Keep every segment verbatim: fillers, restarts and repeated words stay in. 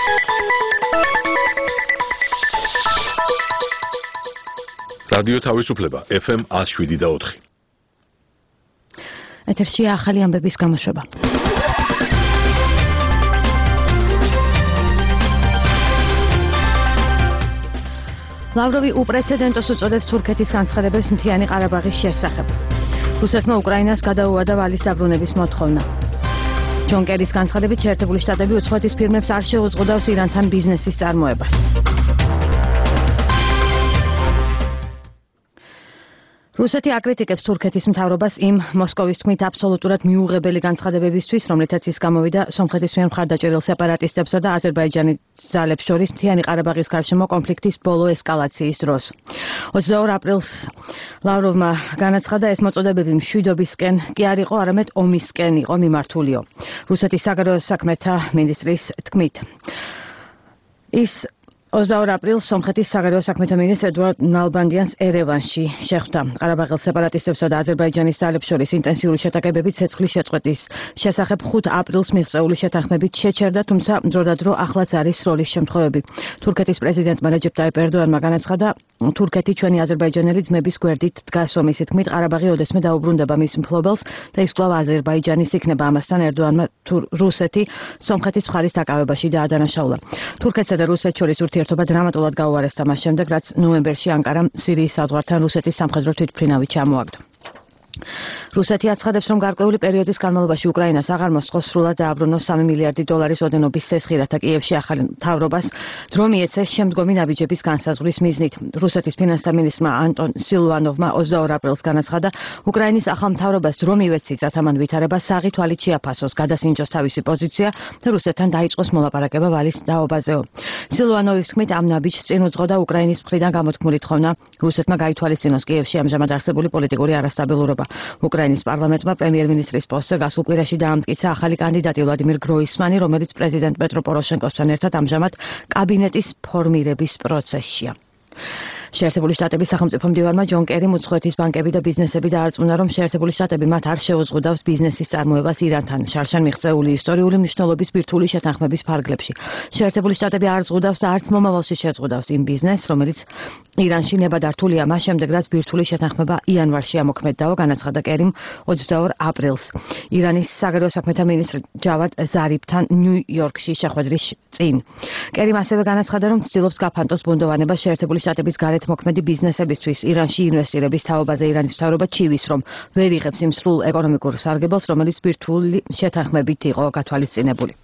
რადიო თავისუფლება ეფ ემ one oh seven და four. ეთერშია ახალი ამბების გამოშვება. ლავროვი უპრეცედენტოს უწოდებს თურქეთის განცხადებებს მთიანი ყარაბაღის შესახებ. რუსეთმა უკრაინას გადაუვადა ვალის დაბრუნების მოთხოვნა. ჯონ კერის განცხადებით შეერთებული შტატები უცხოეთის ფირმებს არ შეუზღუდავს ირანთან ბიზნესის წარმოებას. რუსეთი აკრიტიკებს თურქეთის მთავრობას იმ მოსკოვის თქმით აბსოლუტურად მიუღებელი განცხადებებისთვის, რომლითაც ის გამოვიდა სომხეთის მიერ მხარდაჭერილ სეპარატისტებსა და აზერბაიჯანის ძალებს შორის მთიანი ყარაბაღის გარშემო კონფლიქტის ბოლო ესკალაციის დროს. ოცდაორ აპრილს ლავროვმა განაცხადა, ეს მოწოდებები მშვიდობისკენ კი არ იყო, არამედ ომისკენ იყო მიმართულიო. რუსეთის საგარეო საქმეთა მინისტრის თქმით. ის ოცდაორ აპრილს სომხეთის საგარეო საქმეთა მინისტრ ედუარდ ნალბანდიანს ერევანში შეხვდა. ყარაბაღელ სეპარატისტებსა და აზერბაიჯანის ძალებს შორის ინტენსიური შეტაკებები ცეცხლის შეწყვეტის შესახებ ხუთ აპრილს მიღწეული შეთანხმებით შეჩერდა, თუმცა დროდადრო ახლაც არის სროლის შემთხვევები. თურქეთის პრეზიდენტმა რეჯეპ ტაიპ ერდოანმა განაცხადა, თურქეთი ჩვენი აზერბაიჯანელი ძმების გვერდით დგას ომის თქმით, ყარაბაღი ოდესმე დაუბრუნდება მის მფლობელს და ის კვლავ აზერბაიჯანის იქნება. ამასთან ერდოანმა რუსეთი სომხეთის მხარის დაკავებაში დაადანაშაულა. თურქეთსა და რუსეთს შორის ურთიერთობა დრამატულად გაუარესდა მას შემდეგ, რაც ნოემბერში ანკარამ სირიის საზღვართან რუსეთის სამხედრო თვითმფრინავი ჩამოაგდო. რუსეთი აცხადებს, რომ გარკვეული პერიოდის განმავლობაში უკრაინას აღარ მოსწყოს სრულად დააბრუნოს სამი მილიარდი დოლარის ოდენობის სესხი, რათა კიევში ახალი მთავრობას დრო მიეცეს შემდგომი ნაბიჯების განსაზღვრის მიზნით. რუსეთის ფინანსთა მინისტრმა ანტონ სილვანოვმა ოცდაორ აპრილს განაცხადა, უკრაინის ახალ მთავრობას დრო მივეცით, რათა მან ვითარება საღი თვალით შეაფასოს, გადასინჯოს თავისი პოზიცია და რუსეთთან დაიწყოს მოლაპარაკება ვალის დაობაზეო. სილვანოვის თქმით, ამ ნაბიჯს წინ უძღოდა უკრაინის მხრიდან გამოთქმული თხოვნა რუსეთმა გაითვალისწინოს კიევში ამჟამად არსებული პოლიტიკური არასტაბილურობა. უკრაინის პარლამენტმა პრემიერ-მინისტრის პოსტზე გასულ კვირაში დაამტკიცა ახალი კანდიდატი ვლადიმირ გროისმანი, რომელიც პრეზიდენტ პეტრო პოროშენკოსთან ერთად ამჟამად კაბინეტის ფორმირების პროცესშია. შეერთებული შტატების სახელმწიფო მდივანმა ჯონ კერიმ უცხოეთის ბანკები და ბიზნესები დაარწმუნა, რომ შეერთებული შტატები მათ არ შეუზღუდავს ბიზნესის წარმოებას ირანთან, შარშან მიღწეული ისტორიული მნიშვნელობის ბირთვული შეთანხმების ფარგლებში. შეერთებული შტატები არ ზღუდავს და არც მომავალში შეზღუდავს იმ ბიზნესს, რომელიც ირანში ნებადართულია მას შემდეგ, რაც ბირთვული შეთანხმება იანვარში ამოქმედდაო, განაცხადა კერიმ ოცდაორ აპრილს. ირანის საგარეო საქმეთა მინისტრ ჯავად ზარიფთან ნიუ-იორკში შეხვედრის წინ. კერიმ ასევე განაცხადა, რომ ცდილობს გაფანტოს ბუნდოვანება შეერთებული შტატების გარეთ მოქმედი ბიზნესებისთვის. ირანში ინვესტირების თაობაზე ირანის მთავრობა ჩივის, რომ ვერ იღებს იმ სრულ ეკონომიკურ სარგებელს, რომელიც ბირთვული შეთანხმებით იყო გათვალისწინებული.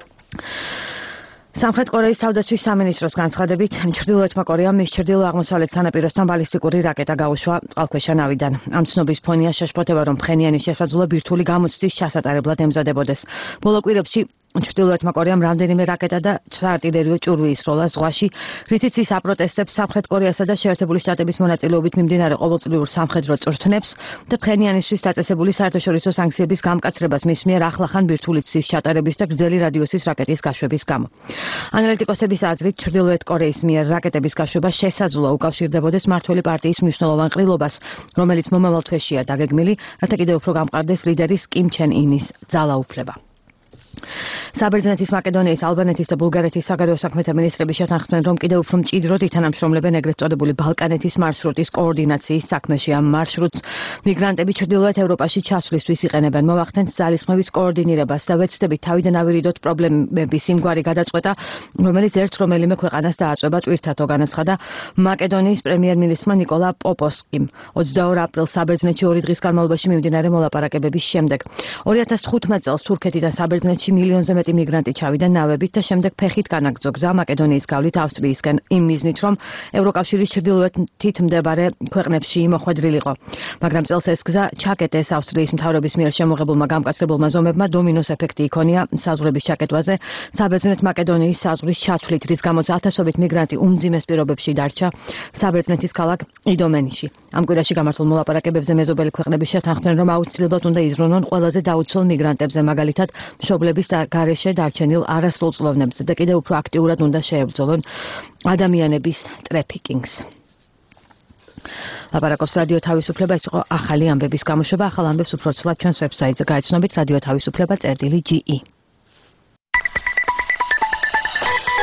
სამხრეთ კორეის თავდაცვის სამინისტროს განცხადებით, ჩრდილოეთმა კორეამ მის ჩრდილო-აღმოსავლეთ სანაპიროსთან ბალისტიკური რაკეტა გაუშვა წყალქვეშა ნავიდან. ამ ცნობის ფონია შეშფოთება, რომ ფხენიანის შესაძლო ბირთვული გამოცდის ჩასატარებლად ემზადებოდეს. ბოლო კვირებში ჩრდილოეთმა კორეამ რამდენიმე რაკეტა და საარტილერიო ჭურვი ისროლა ზღვაში, რითიც ის აპროტესტებს სამხრეთ კორეასა და შეერთებული შტატების მონაწილეობით მიმდინარე ყოველწლიურ სამხედრო წვრთნებს და ფხენიანისთვის დაწესებული საერთაშორისო სანქციების გამკაცრებას მის მიერ ახლახან ბირთვული ცის ჩატარების და გრძელი რადიუსის რაკეტის გაშვების გამო. ანალიტიკოსების აზრით, ჩრდილოეთ კორეის მიერ რაკეტების გაშვება შესაძლოა უკავშირდებოდეს მმართველი პარტიის მნიშვნელოვან ყრილობას, რომელიც მომავალ თვეშია დაგეგმილი, რათა კიდევ უფრო გამყარდეს ლიდერის კიმ ჩენ ინის ძალაუფლება. საბერძნეთის, მაკედონიის, ალბანეთის და ბულგარეთის საგარეო საქმეთა მინისტრები შეთანხმდნენ, რომ კიდევ უფრო მჭიდროდ ითანამშრომლებენ ეგრეთ წოდებული ბალკანეთის მარშრუტის კოორდინაციის საქმეში. ამ მარშრუტს მიგრანტები ჩრდილოეთ ევროპაში ჩასვლისთვის იყენებენ. მოვახდენთ ძალისხმევის კოორდინირებას და ვეცდებით თავიდან ავირიდოთ პრობლემების იმგვარი გადაწყვეტა, რომელიც ერთ რომელიმე ქვეყანას დააწვება ტვირთათო, განაცხადა მაკედონიის პრემიერ-მინისტრმა ნიკოლა პოპოსკიმ. ოცდაორ აპრილს საბერძნეთში ორი დღის განმავლობაში მიმდინარე მოლაპარაკებების შემდეგ. ორი ათას თხუთმეტ წელს თურქეთიდან საბერძნეთში მილიონზე მეტი მიგრანტი ჩავიდა ნავებით და შემდეგ ფეხით განაგრძო გზა მაკედონიის გავლით ავსტრიისკენ, იმ მიზნით, რომ ევროკავშირის ჩრდილოეთით მდებარე ქვეყნებში მოხვედრილიყო. მაგრამ წელს ეს გზა ჩაკეტეს ავსტრიის მთავრობის მიერ შემოღებულმა გამკაცრებულმა ზომებმა დომინოს ეფექტი იქონია საზღვრების ჩაკეტვაზე, საბერძნეთ მაკედონიის საზღვრის ჩათვლით, რის გამოც ათასობით მიგრანტი უმძიმეს პირობებში დარჩა საბერძნეთის ქალაქ იდომენში. ამ კვირაში გამართულ მოლაპარაკებებზე მეზობელი ქვეყნები შეთანხმდნენ, რომ აუცილებლად უნდა იზრუნონ ყველაზე დაუცველ მიგრანტებზე, მაგალითად მშობლების და გარეშე დარჩენილ არასრულწლოვნებს და კიდევ უფრო აქტიურად უნდა შეებრძოლონ ადამიანების ტრეფიკინგს. ლაპარაკობს რადიო თავისუფლება, ეს იყო ახალი ამბების გამოშვება. ახალ ამბებს უფრო ცლად ჩვენს ვებსაიტზე გაეცნობით რადიო თავისუფლება წერტილი ჯი ი.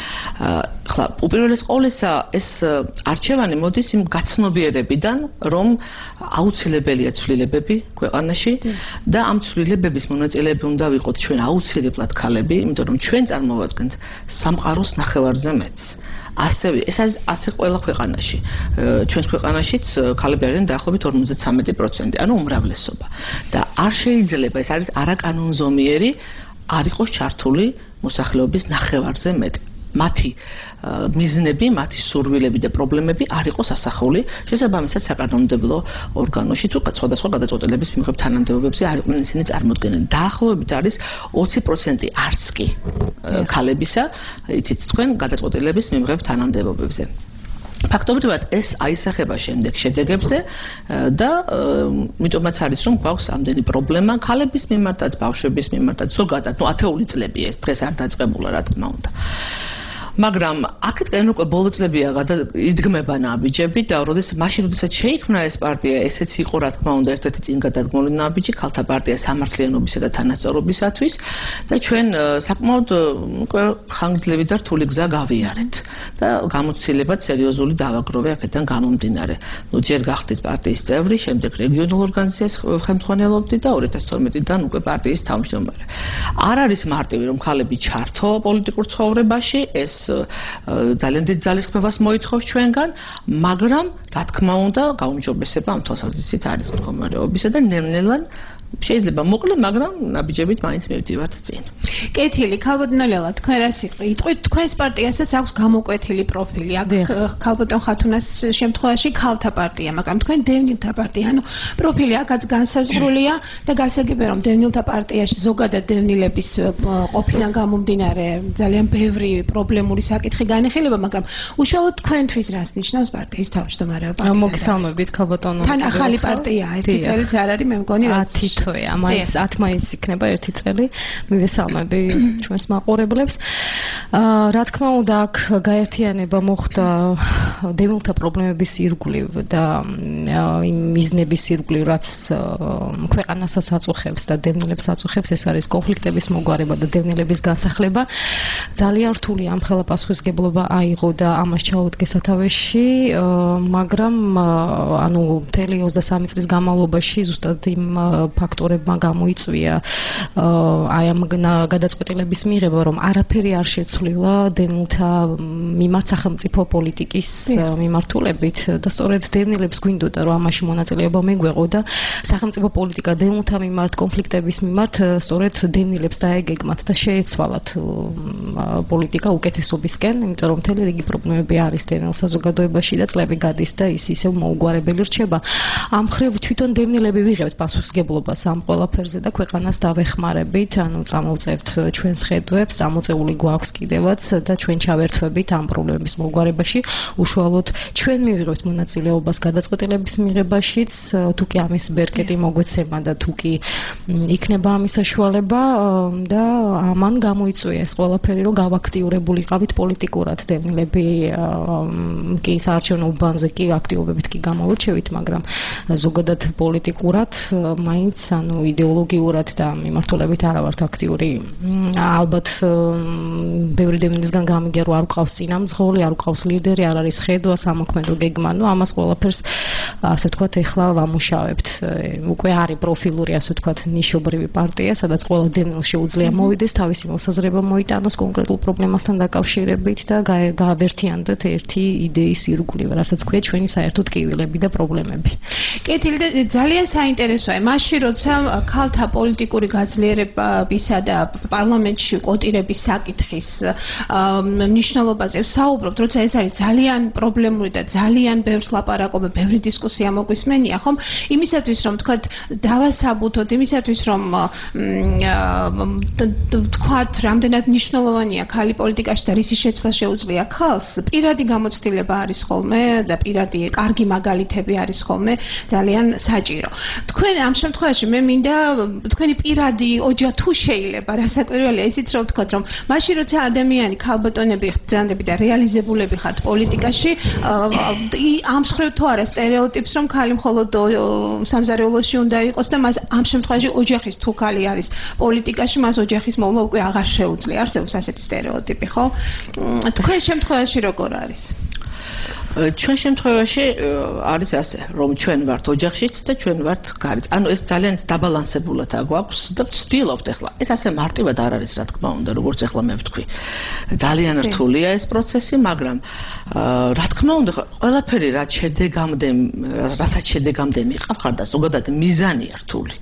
ხლა უპირველეს ყოვლისა ეს არჩევანი მოდის იმ გაცნობიერებიდან, რომ აუცილებელია ცვლილებები ქვეყანაში და ამ ცვლილებების მონაწილეები უნდა ვიყოთ ჩვენ აუცილებლად ქალები, იმიტომ რომ ჩვენ წარმოვადგენთ სამყაროს ნახევარზე მეტს. ასევე ეს არის ასე ყველა ქვეყანაში. ჩვენს ქვეყანაშიც ქალები არიან დაახლოებით ორმოცდათრამეტი პროცენტი, ანუ უმრავლესობა. და არ შეიძლება ეს არის არაკანონზომიერი არ იყოს ჩართული მოსახლეობის ნახევარზე მეტი. მათი მიზნები, მათი სურვილები და პრობლემები არ იყოს ასახული, შესაბამისად საკანონმდებლო ორგანოში თუ სხვადასხვა გადაწყვეტილების მიმღებ თანამდებობებზე არ იყვნენ ისინი წარმოდგენილი. დაახლოებით არის ოცი პროცენტი არც კი ქალებისა, იცით თქვენ, გადაწყვეტილების მიმღებ თანამდებობებზე. ფაქტობრივად ეს აისახება შემდეგ შედეგებზე და მიტომაც არის რომ გვაქვს ამდენი პრობლემა ქალების მიმართაც, ბავშვების მიმართაც, ზოგადად, ну ათეული წლები ეს დღეს არ დაწყებულა, რა თქმა უნდა. მაგრამ აქეთკენ უკვე ბოლო წლებია იდგმება ნაბიჯები და როდესაც მაშინ როდესაც შეიქმნა ეს პარტია, ესეც იყო რა თქმა უნდა ერთ-ერთი წინ გადადგმული ნაბიჯი ქალთა პარტია სამართლიანობისა და თანასწორობისათვის და ჩვენ საკმაოდ უკვე ხანგრძლივი და რთული გზა გავიარეთ და გამოცდილებად სერიოზული დავაგროვე აქედან გამომდინარე. ნუ ჯერ გახდით პარტიის წევრი, შემდეგ რეგიონულ ორგანიზაციას ხელმძღვანელობდი და ორი ათას თორმეტიდან უკვე პარტიის თავმჯდომარე. არ არის მარტივი რომ ქალები ჩართო პოლიტიკურ ცხოვრებაში, ეს ძალიან დიდ ძალისხმევას მოითხოვს ჩვენგან, მაგრამ რა თქმა უნდა, გაუმჯობესება ამ თვალსაზრისით არის მდგომარეობისა და ნელ-ნელა შეიძლება მოკლე, მაგრამ ნაბიჯებით მაინც მივდივართ წინ. კეთილი, ქალბატონელა, თქვენ რას იტყვით? თქვენს პარტიასაც აქვს გამოკვეთილი პროფილი. აქ ქალბატონ ხათუნას შემთხვევაში ქალთა პარტია, მაგრამ თქვენ დევნილთა პარტია. ანუ პროფილი აქაც განსაზღვრულია და გასაგებია, რომ დევნილთა პარტიაში ზოგადად დევნილების ყოფიდან გამომდინარე ძალიან ბევრი პრობლემური საკითხი განიხილება, მაგრამ უშუალოდ თქვენთვის რას ნიშნავს პარტიის თავმჯდომარეობა? მოგესალმებით, ქალბატონო. თან ახალი პარტიაა, ერთი წელიც არ არის, მე მგონი რა თოია, მაინც ათ მაისს იქნება ერთი წელი. მივესალმები ჩვენს მაყურებლებს. რა თქმა უნდა, აქ გაერთიანება მოხდა დევნილთა პრობლემების ირგვლივ და იმ მიზნების ირგვლივ, რაც ქვეყანასაც აწუხებს და დევნილებს აწუხებს, ეს არის კონფლიქტების მოგვარება და დევნილების განსახლება. ძალიან რთული ამხელა პასუხისგებლობა აიღო და ამას ჩაუდგე სათავეში, მაგრამ ანუ მთელი ოცდასამი წლის განმავლობაში ზუსტად იმ ფაქტორებმა გამოიწვია აი ამ გადაწყვეტილების მიღება, რომ არაფერი არ შეცვლილა დევნილთა მიმართ სახელმწიფო პოლიტიკის მიმართულებით და სწორედ დევნილებს გვინდოდა, რომ ამაში მონაწილეობა მეგვეყო და სახელმწიფო პოლიტიკა დევნილთა მიმართ, კონფლიქტების მიმართ სწორედ დევნილებს დაეგეგმათ და შეეცვალათ პოლიტიკა უკეთესობისკენ, იმიტომ რომ მთელი რიგი პრობლემები არის დევნილ საზოგადოებაში და წლები გადის და ის ისევ მოუგვარებელი რჩება. ამ მხრივ თვითონ დევნილები ვიღებთ პასუხისგებლობას ამ ყველაფერზე და ქვეყანას დავეხმარებით, ანუ წამოვწევთ ჩვენს ხედვებს, ამოწეული გვაქვს კიდევაც და ჩვენ ჩავერთვებით ამ პრობლემების მოგვარებაში. უშუალოდ ჩვენ მივიღებთ მონაწილეობას გადაწყვეტილების მიღებაშიც, თუ კი ამის ბერკეტი მოგვეცემა და თუ კი იქნება ამის საშუალება და ამან გამოიწვია ეს ყველაფერი, რომ გავაქტიურებულიყავით პოლიტიკურად დევნილები კი საარჩევნო უბანზე კი აქტიობებით კი გამოურჩევით, მაგრამ ზოგადად პოლიტიკურად მაინც ანუ იდეოლოგიურად და მიმართულებით არა ვართ აქტიური. ალბათ ბევრი დევნილისგან გამიგია, რომ არ გვყავს წინამძღოლი, არ გვყავს ლიდერი, არ არის ხედვა, სამოქმედო გეგმა, ну ამას ყველაფერს ასე ვთქვათ ეხლა ვამუშავებთ. უკვე არის პროფილური ასე ვთქვათ ნიშობრივი პარტია, სადაც ყველა დევნილს შეუძლია მოვიდეს, თავისი მოსაზრება მოიტანოს კონკრეტულ პრობლემასთან დაკავშირებით და გაავერთიანდეთ ერთი იდეის ირგვლივ, რასაც ქვია ჩვენი საერთო ტკივილები და პრობლემები. კეთილი და ძალიან საინტერესოა. მაშინ როცა ქალთა პოლიტიკური გაძლიერებისა და პარლამენტში კვოტირების საკითხის მნიშვნელობაზე საუბრობთ, როცა ეს არის ძალიან პრობლემური და ძალიან ბევრს ლაპარაკობენ, ბევრი დისკუსია მოგვისმენია, ხომ? იმისათვის რომ თქვათ დავასაბუთოთ, იმისათვის რომ თქვათ რამდენად მნიშვნელოვანია ქალი პოლიტიკაში და რისი შეცვლა შეუძლია ქალს, პირადი გამოცდილება არის ხოლმე და პირადი კარგი მაგალითები არის ხოლმე ძალიან საჭირო. თქვენ ამ შემთხვევაში მე მინდა თქვენი პირადი ოჯა თუ შეიძლება, რა გასაკვირველია ისიც რომ ვთქვათ რომ მაშინ როცა ადამიანი ქალბატონები ბრძანდები და რეალიზებულები ხართ პოლიტიკაში ამ მხრივ თუ არა სტერეოტიპს რომ ქალი მხოლოდ სამზარეულოში უნდა იყოს და მას ამ შემთხვევაში ოჯახის თუ ქალი არის პოლიტიკაში მას ოჯახის მოვლა უკვე აღარ შეუძლია არსებობს ასეთი სტერეოტიპი ხო თქვენ შემთხვევაში როგორ არის ჩვენ შემთხვევაში არის ასე რომ ჩვენ ვართ ოჯახშიც და ჩვენ ვართ გარეთ ანუ ეს ძალიან დაბალანსებულად აგვაქვს და ვცდილობთ ახლა ეს ასე მარტივად არ არის რა თქმა უნდა როგორც ახლა მე ვთქვი ძალიან რთულია ეს პროცესი მაგრამ რა თქმა უნდა ყველაფერი რაც შედეგამდე რასაც შედეგამდე მიყავ და ზოგადად მიზანია რთული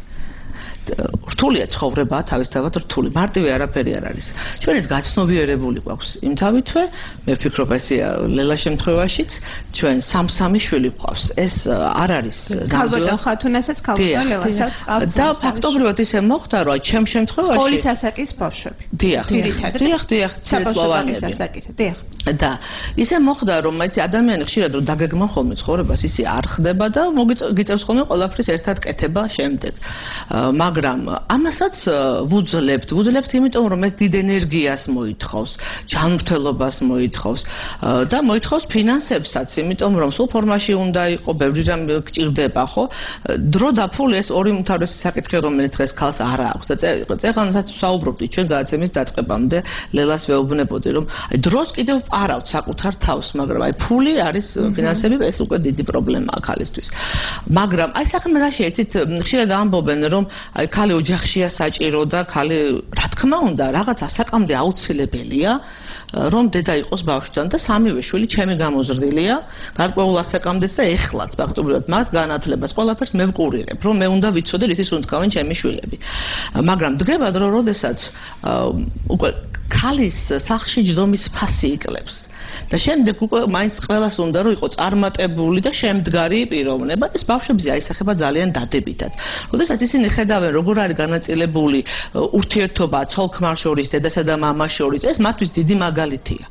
რთულია ცხოვრება თავისთავად რთული მარტივი არაფერი არ არის ჩვენიც გაცნობიერებული გვაქვს იმ თავითვე მე ვფიქრობ ესეა ლელა შემთხვევაშიც ჩვენ სამ-სამი შვილი გვყავს ეს არ არის ქალბატონ ხათუნასაც ქალბატონ ლელასაც ყავს და ფაქტობრივად ისე მოხდა რომ ჩემ შემთხვევაში სკოლის ასაკის ბავშვები დიახ დიახ დიახ საფოსტოვის ასაკის დიახ და ისე მოხდა რომ მაინც ადამიანი ხშირად რომ დაგეგმა ხოლმე ცხოვრებას ისე არ ხდება და მოგიწევს ხოლმე ყველაფრის ერთად კეთება შემდეგ მაგრამ ამასაც ვუძლებთ ვუძლებთ იმიტომ რომ ეს დიდ ენერგიას მოითხოვს ჯანმრთელობას მოითხოვს და მოითხოვს ფინანსებსაც იმიტომ რომ სულ ფორმაში უნდა იყო ბევრი რამ გჭირდება ხო დრო და ფული ეს ორი უმთავრესი საკითხი რომელიც დღეს ქალს არ აქვს და წეღანსაც საუბრობდით ჩვენ გადაცემის დაწყებამდე ლელას ვეუბნებოდი რომ აი დროს კიდევ პარავთ საკუთარ თავს მაგრამ აი ფული არის ფინანსები ეს უკვე დიდი პრობლემაა ქალისთვის მაგრამ აი საქმე რა შეიცით ხშირად ამბობენ რომ აი ქალი ოჯახშია საჭირო და ქალი რა თქმა უნდა რაღაც ასაკამდე აუცილებელია რომ დედა იყოს ბავშვთან და სამივე შვილი ჩემი გამოზრდილია გარკვეულ ასაკამდეც და ეხლაც ფაქტობრივად მათ განათლებას ყველაფერს მე ვკურირებ რომ მე უნდა ვიცოდე რითის უნდა თქვენ ჩემი შვილები მაგრამ დგება დრო როდესაც უკვე ქალის სახლში ჯდომის ფასი იკლებს და შემდეგ უკვე მაინც ყველას უნდა რომ იყოს წარმატებული და შემდგარი პიროვნება ეს ბავშვებზე აისახება ძალიან დადებითად როდესაც ისინი ხედავენ როგორ არის განაწილებული ურთიერთობა ცოლ-ქმარ შორის დედასა და მამას შორის ეს მათთვის დიდი მაგალითია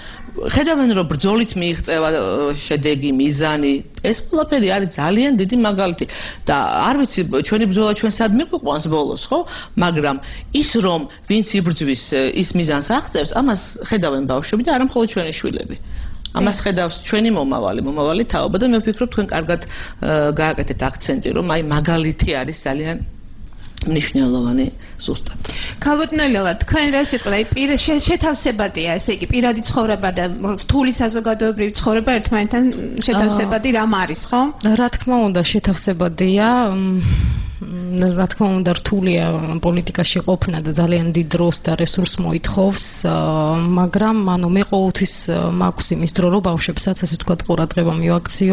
ხედავენ რომ ბრძოლით მიიღწევა შედეგი მიზანი ეს ყველაფერი არის ძალიან დიდი მაგალითი და არ ვიცი ჩვენი ბრძოლა ჩვენ სად მიყვანს ბოლოს ხო მაგრამ ის რომ ვინც იბრძვის ის მიზანს აღწევს ამას ხედავენ ბავშვები და არა მხოლოდ ჩვენი შვილები ამას ხედავს ჩვენი მომავალი მომავალი თაობა და მე ვფიქრობ თქვენ კარგად გააკეთეთ აქცენტი რომ აი მაგალითი არის ძალიან მნიშვნელოვანი ზუსტად. ქალბატონელა, თქვენ რა სიტყვა, აი პირ შეთავსებადია, ესე იგი პირადი ცხოვრება და რთული საზოგადოებრივი ცხოვრება ერთმანეთთან შეთავსებადი რამ არის, ხო? რა თქმა უნდა, შეთავსებადია. რა თქმა უნდა რთულია პოლიტიკაში ყოფნა და ძალიან დიდ დროს და რესურს მოითხოვს, მაგრამ ანუ მე ყოველთვის მაქვს იმის დრო რომ ბავშვებსაც ასე ვთქვათ ყურადღება მივაქციო,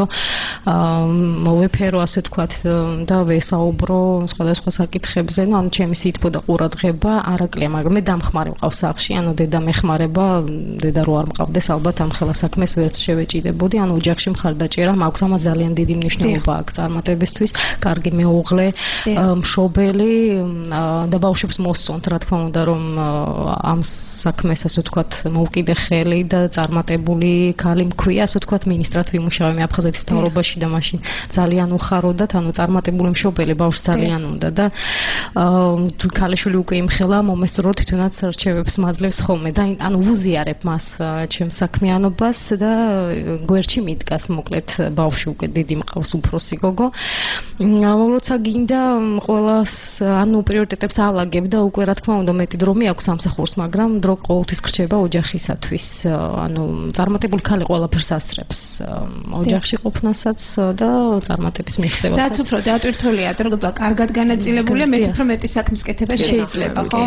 მოვეფერო ასე ვთქვათ და ვესაუბრო სხვადასხვა საკითხებზე, ну ანუ ჩემი სითბო და ყურადღება არაკლია, მაგრამ მე დამხმარე ვყავ სახლში, ანუ დედა მეხმარება, დედა რო არ მყავდეს ალბათ ამ ხელა საქმეს ვერც შევეჭიდებოდი, ანუ ოჯახში მხარდაჭერა მაქვს, ამას ძალიან დიდი მნიშვნელობა აქვს წარმატებისთვის, კარგი მეუღლე მშობელი და ბავშვებს მოსწონთ რა თქმა უნდა რომ ამ საქმეს ასე ვთქვათ მოვკიდე ხელი და წარმატებული ქალი მქვია ასე ვთქვათ მინისტრად ვიმუშავე მე აფხაზეთის მთავრობაში და მაშინ ძალიან უხაროდათ ანუ წარმატებული მშობელი ბავშვს ძალიან უნდა და ქალიშვილი უკვე იმხელა მომესწრო თვითონაც რჩევებს მაძლევს ხოლმე და ანუ ვუზიარებ მას ჩემს საქმიანობას და გვერდში მიდგას მოკლედ ბავშვი უკვე დიდი მყავს უფროსი გოგო როცა გინდა ყველას ანუ პრიორიტეტებს ალაგებ და უკვე რა თქმა უნდა მეტი დრო მეაქვს სამსახურს, მაგრამ დრო ყოველთვის გრჩება ოჯახისათვის. ანუ წარმატებული ქალი ყველაფერს ასწრებს. ოჯახში ყოფნასაც და წარმატების მიღწევასაც. რაც უფრო დატვირთულია, რომ კარგად განაწილებულია, მეტი უფრო მეტი საქმის კეთება შეიძლება, ხო?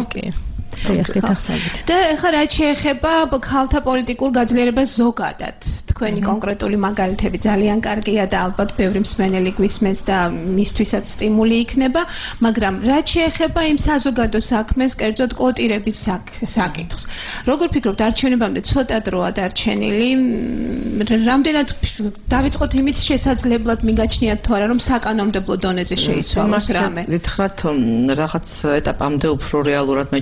და ეხლა რაც შეეხება ქალთა პოლიტიკურ გაძლიერებას ზოგადად, თქვენი კონკრეტული მაგალითები ძალიან კარგია და ალბათ ბევრი მსმენელი გვისმენს და მისთვისაც სტიმული იქნება, მაგრამ რაც შეეხება იმ საზოგადო საქმეს, კერძოდ კვოტირების საკითხს. როგორ ფიქრობთ, არჩევნებამდე ცოტა დროა დარჩენილი, რამდენად დავიწყოთ იმით შესაძლებლად მიგაჩნიათ თუ არა, რომ საკანონმდებლო დონეზე შეიცვალოს რამე? გითხრათ, რაღაც ეტაპამდე უფრო რეალურად მეჩვენებოდი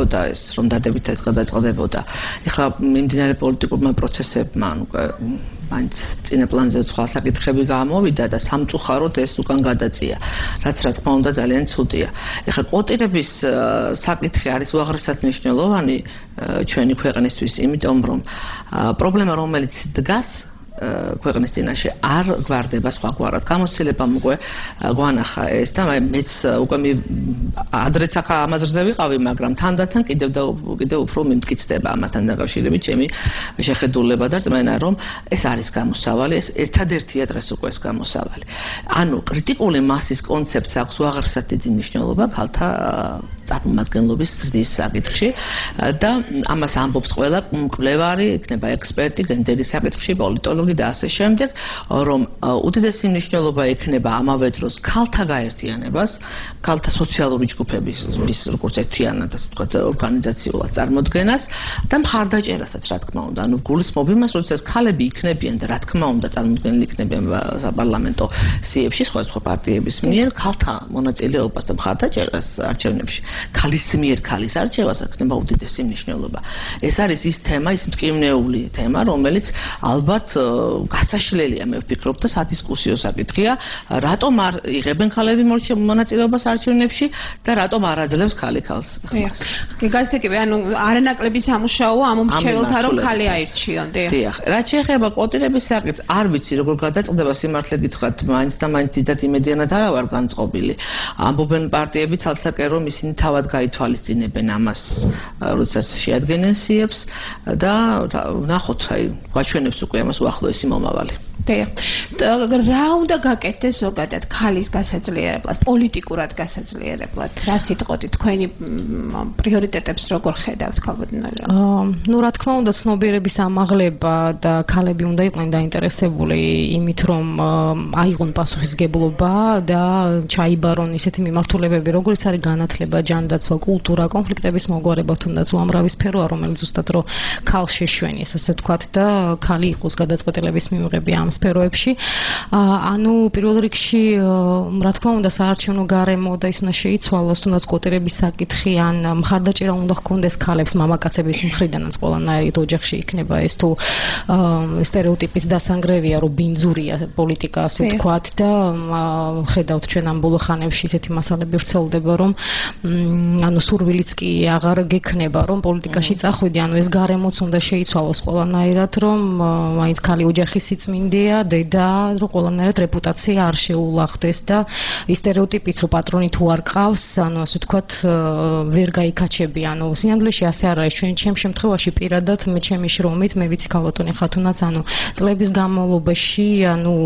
ხდებოდა ეს, რომ დადებითად გადაწყდებოდა. ეხლა მიმდინარე პოლიტიკურმა პროცესებმა, ანუ მაინც წინა პლანზე სხვა საკითხები გამოვიდა და სამწუხაროდ ეს უკან გადაწია, რაც რა თქმა უნდა ძალიან ცუდია. ეხლა კვოტირების საკითხი არის უაღრესად მნიშვნელოვანი ჩვენი ქვეყნისთვის, იმიტომ რომ პრობლემა რომელიც დგას ქვეყნის წინაშე არ გვარდება სხვაგვარად. გამოცდილებამ უკვე გვანახა ეს და მეც უკვე ადრეც ახლა ამაზრზე ვიყავი, მაგრამ თანდათან კიდევ და კიდევ უფრო მიმტკიცდება ამასთან დაკავშირებით ჩემი შეხედულება და რწმენა, რომ ეს არის გამოსავალი, ეს ერთადერთია დღეს უკვე ეს გამოსავალი. ანუ კრიტიკული მასის კონცეფცია აქვს უაღრესად დიდი მნიშვნელობა ქალთა წარმომადგენლობის ზრდის საკითხში და ამას ამბობს ყველა მკვლევარი, იქნება ექსპერტი გენდერის საკითხში, პოლიტოლოგი და ასე შემდეგ, რომ უდიდესი მნიშვნელობა ექნება ამავე დროს ქალთა გაერთიანებას, ქალთა სოციალური ჯგუფების როგორც ერთიანად, ასე ვთქვათ, ორგანიზაციულად წარმოდგენას და მხარდაჭერასაც, რა თქმა უნდა. ანუ გულისხმობ იმას, როდესაც ქალები იქნებიან და რა თქმა უნდა წარმოდგენილი იქნებიან საპარლამენტო სიებში სხვადასხვა პარტიების მიერ ქალთა მონაწილეობას და მხარდაჭერას არჩევნებში, ქალის მიერ ქალის არჩევას ექნება უდიდესი მნიშვნელობა. ეს არის ის თემა, ის მტკივნეული თემა, რომელიც ალბათ გასაშლელია, მე ვფიქრობ და სადისკუსიო საკითხია, რატომ არ იღებენ ქალები მონაწილეობას არჩევნებში და რატომ არ აძლევს ქალი ქალს ხმას. კი, გასაგები, ანუ არანაკლები სამუშაოა ამ მრჩეველთა რომ ქალი აირჩიონ, დიახ. დიახ. რაც შეეხება კვოტირების საკითხს, არ ვიცი როგორ გადაწყდება სიმართლე გითხრათ, მაინც და მაინც დიდად იმედიანად არა ვარ განწყობილი. ამბობენ პარტიები ცალ-ცალკე რომ ისინი თავად გაითვალისწინებენ ამას, როდესაც შეადგენენ სიებს და ნახოთ, აი, გვაჩვენებს უკვე ამას უახლოესი მომავალი. დიახ. რა უნდა გაკეთდეს ზოგადად ქალის გასაძლიერებლად, პოლიტიკურად გასაძლიერებლად? რა სიტყვით თქვენი პრიორიტეტებს როგორ ხედავთ ქალბატონო? ნუ რა თქმა უნდა, ცნობიერების ამაღლება და ქალები უნდა იყვნენ დაინტერესებული იმით, რომ აიღონ პასუხისგებლობა და ჩაიბარონ ისეთი მიმართულებები, როგორც არის განათლება, ჯანდაცვა, კულტურა, კონფლიქტების მოგვარება, თუნდაც უამრავი სფეროა, რომელიც ზუსტად რო ქალს შეშვენიეს, ასე ვთქვათ და ქალი იყოს გადაწყვეტილების მიღები ამ სფეროებში. ანუ პირველ რიგში რა თქმა უნდა საარჩევნო გარემო და ის უნდა შეიცვალოს, თუნდაც კვოტირების საკითხი ან მხარდაჭერა უნდა ჰქონდეს ქალებს მამაკაცების მხრიდანაც ყველანაირად ოჯახში იქნება ეს თუ სტერეოტიპის დასანგრევია, რომ ბინძურია პოლიტიკა, ასე ვთქვათ და ხედავთ ჩვენ ამ ბოლო ხანებში ისეთი მასალები ვრცელდება, რომ ანუ სურვილიც კი აღარ გექნება, რომ პოლიტიკაში წახვიდე, ანუ ეს გარემოც უნდა შეიცვალოს ყველანაირად, რომ მაინც ქალი ოჯახის სიწმინდეა, დედა, რომ ყველანაირად რეპუტაცია არ შეულახდეს და ის სტერეოტიპიც რომ პატრონი თუ არ ყავს, ანუ ასე ვთქვათ, ვერ გაიქაჩები, ანუ სინამდვილეში ასე არ არის. ჩვენ ჩემ შემთხვევაში პირადად მე ჩემი შრომით, მე ვიცი ქალბატონი ხათუნაც, ანუ წლების განმავლობაში, ანუ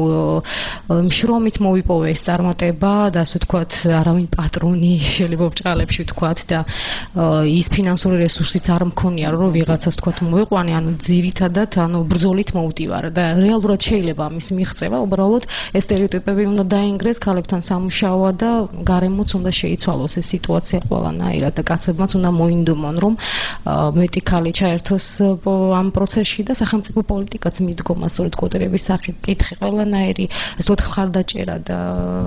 შრომით მოვიპოვე ეს წარმატება და ასე ვთქვათ, არავინ პატრონი შეიძლება ბჭყალებში ვთქვათ და ის ფინანსური რესურსიც არ მქონია, რომ ვიღაცას ვთქვათ მოვიყვანე, ანუ ძირითადად, ანუ ბრძოლით მოვდივარ და რეალურად შეიძლება ამის მიღწევა, უბრალოდ ეს სტერეოტიპები უნდა დაინგრეს, ქალებთან სამუშაოა და გარემოც უნდა შეიცვალოს ეს სიტუაცია ყველანაირად და კაცებმაც უნდა მოინდომონ, რომ მეტი ქალი ჩაერთოს ამ პროცესში და სახელმწიფო პოლიტიკაც მიდგომა სწორედ კვოტირების საკითხი ყველანაირი, ასე ვთქვათ, მხარდაჭერა და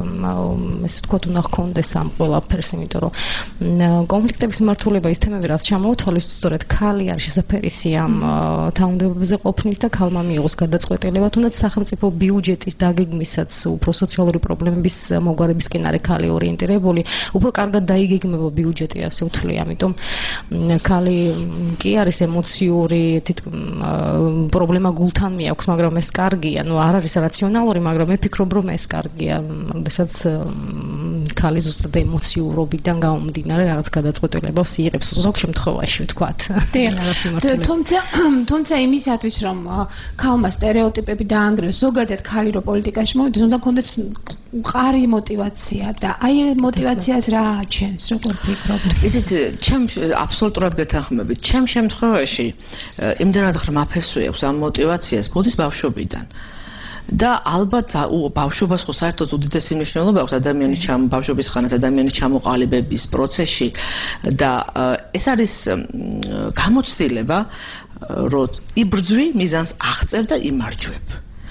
ესე ვთქვათ, უნდა ჰქონდეს ამ ყველაფერს, იმიტომ რომ კონფლიქტების მმართველობა ის თემები, რაც ჩამოუთვალეს, სწორედ ქალი არის შესაძფერისი ამ თანამდებობებზე ყოფნით და ქალმა მიიღოს გადაწყვეტილება, თუნდაც სახელმწიფო ბიუჯეტის დაგეგმისაც უფრო სოციალური პრობლემების მოგვარებისკენ არის ქალი ორიენტირებული, უფრო კარგად დაიგეგმება ბიუჯეტი, ასე ვთვლი, ამიტომ ქალი კი არის ემოციური, პრობლემა გულთან მიაქვს, მაგრამ ეს კარგია, ნუ არ არის რაციონალური, მაგრამ მე ვფიქრობ, რომ ეს კარგია, როდესაც ქალი ზუსტად ემოციურობიდან გამომდინარე რაღაც გადაწყვეტილებას იღებს ზოგ შემთხვევაში, ვთქვათ. თუმცა თუმცა იმისათვის, რომ ქალმა სტერეოტიპები დაანგრიოს, ზოგადად ქალი რო პოლიტიკაში მოვიდეს, უნდა ჰქონდეს მყარი мотиваცია და აი ეს мотиваციას რა აჩენს, როგორ ფიქრობთ? იცით, ჩემ აბსოლუტურად გეთანხმებით. ჩემ შემთხვევაში იმდენად ღრმა ფესვი აქვს ამ мотиваციას, მოდის ბავშვობიდან. და ალბათ ბავშვობას ხო საერთოდ უდიდესი მნიშვნელობა აქვს ადამიანის ჩამ ბავშვობის ხანას ადამიანის ჩამოყალიბების პროცესში და ეს არის გამოცდილება, რომ იბრძვი მიზანს აღწევ და იმარჯვებ.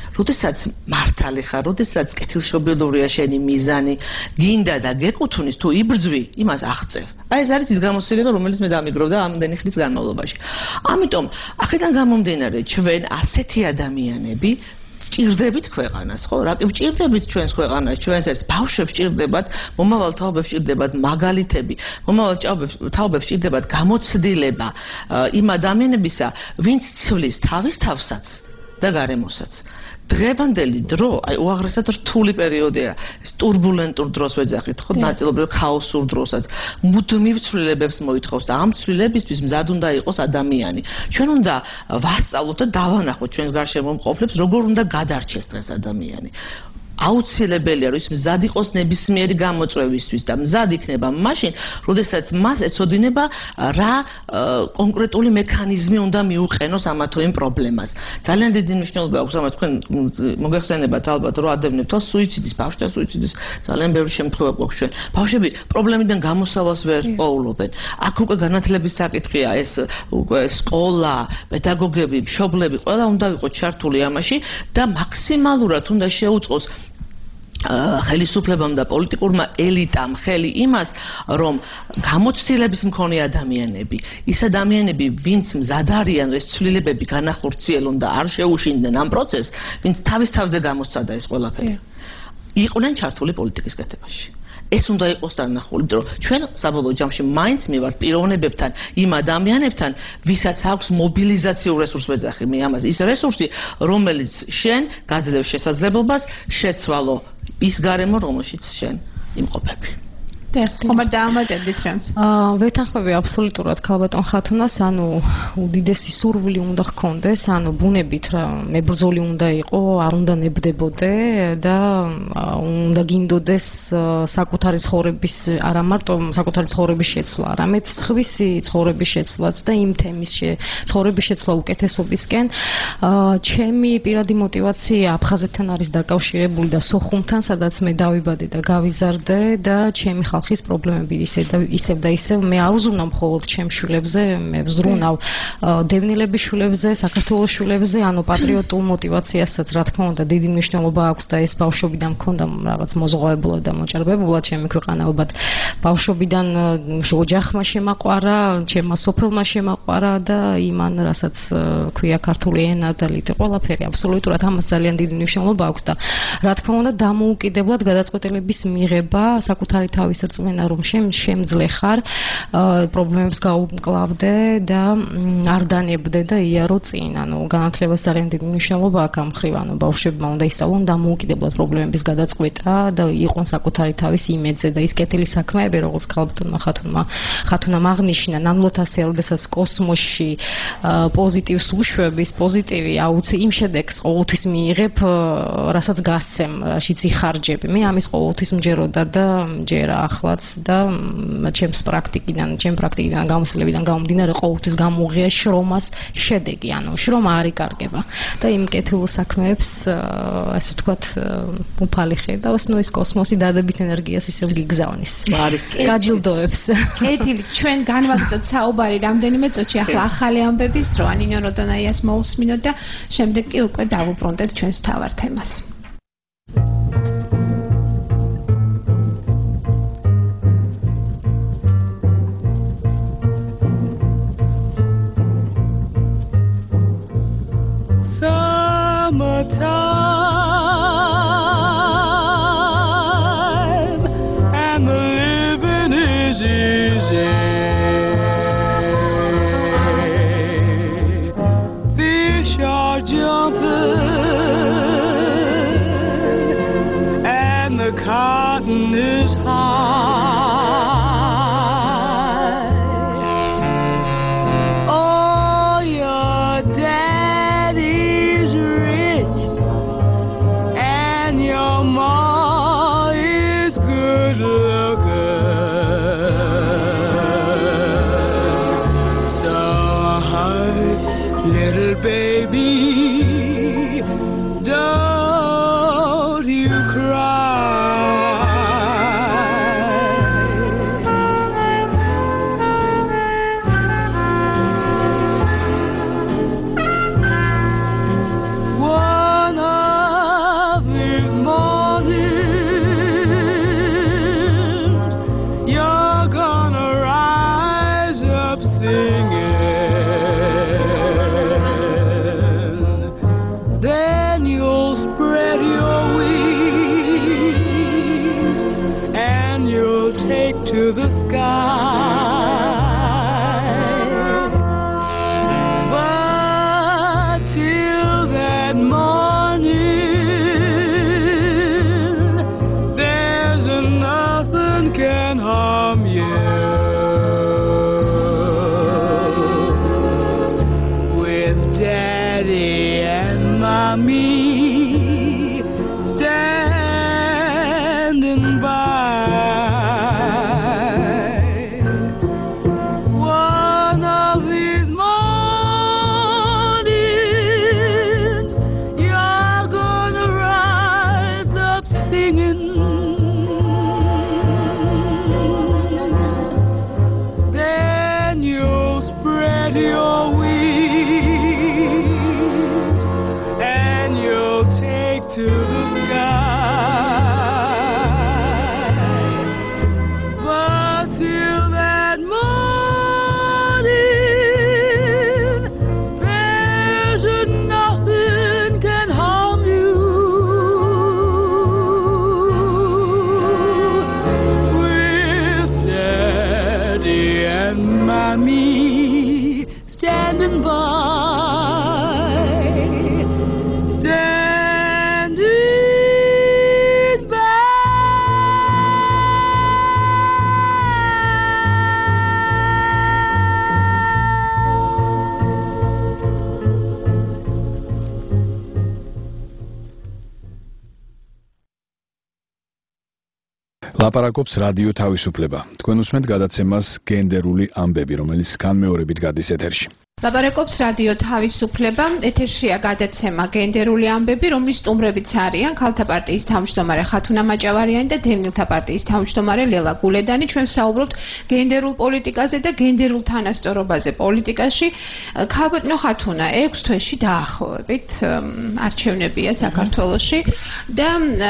როდესაც მართალი ხარ, როდესაც კეთილშობილურია შენი მიზანი, გინდა და გეკუთვნის თუ იბრძვი, იმას აღწევ. აი ეს არის ის გამოცდილება, რომელიც მე დამიგროვდა ამდენი ხნის განმავლობაში. ამიტომ, აქედან გამომდინარე, ჩვენ ასეთი ადამიანები ჭირდებით ქვეყანას, ხო? რა ვჭირდებით ჩვენს ქვეყანას, ჩვენს ერთ ბავშვებს ჭირდებათ, მომავალ თაობებს ჭირდებათ მაგალითები, მომავალ თაობებს ჭირდებათ გამოცდილება იმ ადამიანებისა, ვინც ცვლის თავის თავსაც და გარემოსაც. დღევანდელი დრო, აი უაღრესად რთული პერიოდია, ეს турბულენტურ დროს ვეძახით, ხო, ნაწილობრივ ქაოსურ დროსაც. მუდმივ ცვლილებებს მოითხოვს და ამ ცვლილებისთვის მზად უნდა იყოს ადამიანი. ჩვენ უნდა ვასწავლოთ და დავანახოთ ჩვენს გარშემო მყოფლებს, როგორ უნდა გადარჩეს დღეს ადამიანი. აუცილებელია, რომ ის მზად იყოს ნებისმიერი გამოწვევისთვის და მზად იქნება მაშინ, როდესაც მას ეცოდინება რა კონკრეტული მექანიზმი უნდა მიუყენოს ამა თუ იმ პრობლემას. ძალიან დიდი მნიშვნელობა აქვს ამას, თქვენ მოგეხსენებათ ალბათ, რომ ადევნებთ სუიციდის, ბავშვთა სუიციდის ძალიან ბევრი შემთხვევა გვაქვს ჩვენ. ბავშვები პრობლემიდან გამოსავალს ვერ პოულობენ. აქ უკვე განათლების საკითხია, ეს უკვე სკოლა, პედაგოგები, მშობლები, ყველა უნდა იყოს ჩართული ამაში და მაქსიმალურად უნდა შეუწყოს ხელისუფლებამ და პოლიტიკურმა ელიტამ ხელი იმას, რომ გამოცდილების მქონე ადამიანები, ის ადამიანები, ვინც მზად არიან, ეს ცვლილებები განახორციელონ და არ შეუშინდნენ ამ პროცესს, ვინც თავის თავზე გამოსცადა ეს ყველაფერი, იყვნენ ჩართული პოლიტიკის კეთებაში. ეს უნდა იყოს დანახული, რომ ჩვენ საბოლოო ჯამში მაინც მივართ პიროვნებებთან, იმ ადამიანებთან, ვისაც აქვს მობილიზაციურ რესურსს ვეძახი მე ამას, ის რესურსი, რომელიც შენ გაძლევს შესაძლებლობას შეცვალო ის გარემო, რომელშიც შენ იმყოფები. და ხომ არ დაამატებდით რამც? აა ვეთანხმები აბსოლუტურად ქალბატონ ხათუნას, ანუ უდიდესი სურვილი უნდა ჰქონდეს, ანუ ბუნებით რა მებრძოლი უნდა იყო, არ უნდა ნებდებოდე და უნდა გინდოდეს საკუთარი ცხოვრების, არა მარტო საკუთარი ცხოვრების შეცვლა, არამედ სხვისი ცხოვრების შეცვლაც და იმ თემის ცხოვრების შეცვლა უკეთესობისკენ. აა ჩემი პირადი мотиваცია აფხაზეთთან არის დაკავშირებული და სოხუმთან, სადაც მე დავიბადე და გავიზარდე და ჩემი ხალხის პრობლემები ისე და ისევ და ისევ მე არ უზრუნავ მხოლოდ ჩემს შვილებზე, მე ვზრუნავ დევნილების შვილებზე, საქართველოს შვილებზე, ანუ პატრიოტულ мотиваციასაც რა თქმა უნდა დიდი მნიშვნელობა აქვს და ეს ბავშვობიდან მქონდა რაღაც მოზღვავებლად და მოჭარბებულად ჩემი ქვეყანა ალბათ ბავშვობიდან ოჯახმა შემაყვარა, ჩემმა სოფელმა შემაყვარა და იმან რასაც ქვია ქართული ენა და ლიტი ყველაფერი აბსოლუტურად ამას ძალიან დიდი მნიშვნელობა აქვს და რა თქმა უნდა დამოუკიდებლად გადაწყვეტილების მიღება საკუთარი თავის წმენა რომ შემძლე ხარ, პრობლემებს გაუმკლავდე და არ დანებდე და იარო წინ, ანუ განათლებას ძალიან დიდი მნიშვნელობა აქვს ამ მხრივ, ანუ ბავშვებმა უნდა ისწავლონ დამოუკიდებლად პრობლემების გადაწყვეტა და იყვნენ საკუთარი თავის იმედზე და ის კეთილი საქმეები, როგორც ქალბატონმა ხათუნმა ხათუნამ აღნიშნა, ნამდვილად ასე, როდესაც კოსმოსში პოზიტივს უშვების, პოზიტივი აუცი იმ შედეგს ყოველთვის მიიღებ, რასაც გასცემ, რაშიც იხარჯები. მე ამის ყოველთვის მჯეროდა და მჯერა ახლაც და ჩემს პრაქტიკიდან, ჩემ პრაქტიკიდან გამოსვლებიდან გამომდინარე ყოველთვის გამოუღია შრომას შედეგი, ანუ შრომა არ იკარგება და იმ კეთილ საქმეებს, ასე ვთქვათ, უფალი ხედავს, ნუ ეს კოსმოსი დადებით ენერგიას ისევ გიგზავნის. არის გაჯილდოებს. კეთილი, ჩვენ განვაგრძოთ საუბარი რამდენიმე წუთში, ახლა ახალი ამბების დრო, ნინო როდონაიას მოусმინოთ და შემდეგ კი უკვე დავუბრუნდეთ ჩვენს მთავარ თემას. Summertime and the living is easy. Fish are jumping and the cotton is high. Oh, your daddy's rich and your ma is good looking. So hi, little baby, don't you cry. One and mommy standing by, standing by. ლაპარაკობს რადიო თავისუფლება. თქვენ უსმენთ გადაცემას გენდერული ამბები, რომელიც განმეორებით გადის ეთერში. ლაპარაკობს რადიო თავისუფლება, ეთერშია გადაცემა გენდერული ამბები, რომლის სტუმრებიც არიან ქალთა პარტიის თავმჯდომარე ხათუნა მაჭავარიანი და დევნილთა პარტიის თავმჯდომარე ლელა გულედანი. ჩვენ ვსაუბრობთ გენდერულ პოლიტიკაზე და გენდერულ თანასწორობაზე პოლიტიკაში. ქალბატონო ხათუნა, ექვს თვეში დაახლოებით არჩევნებია საქართველოში და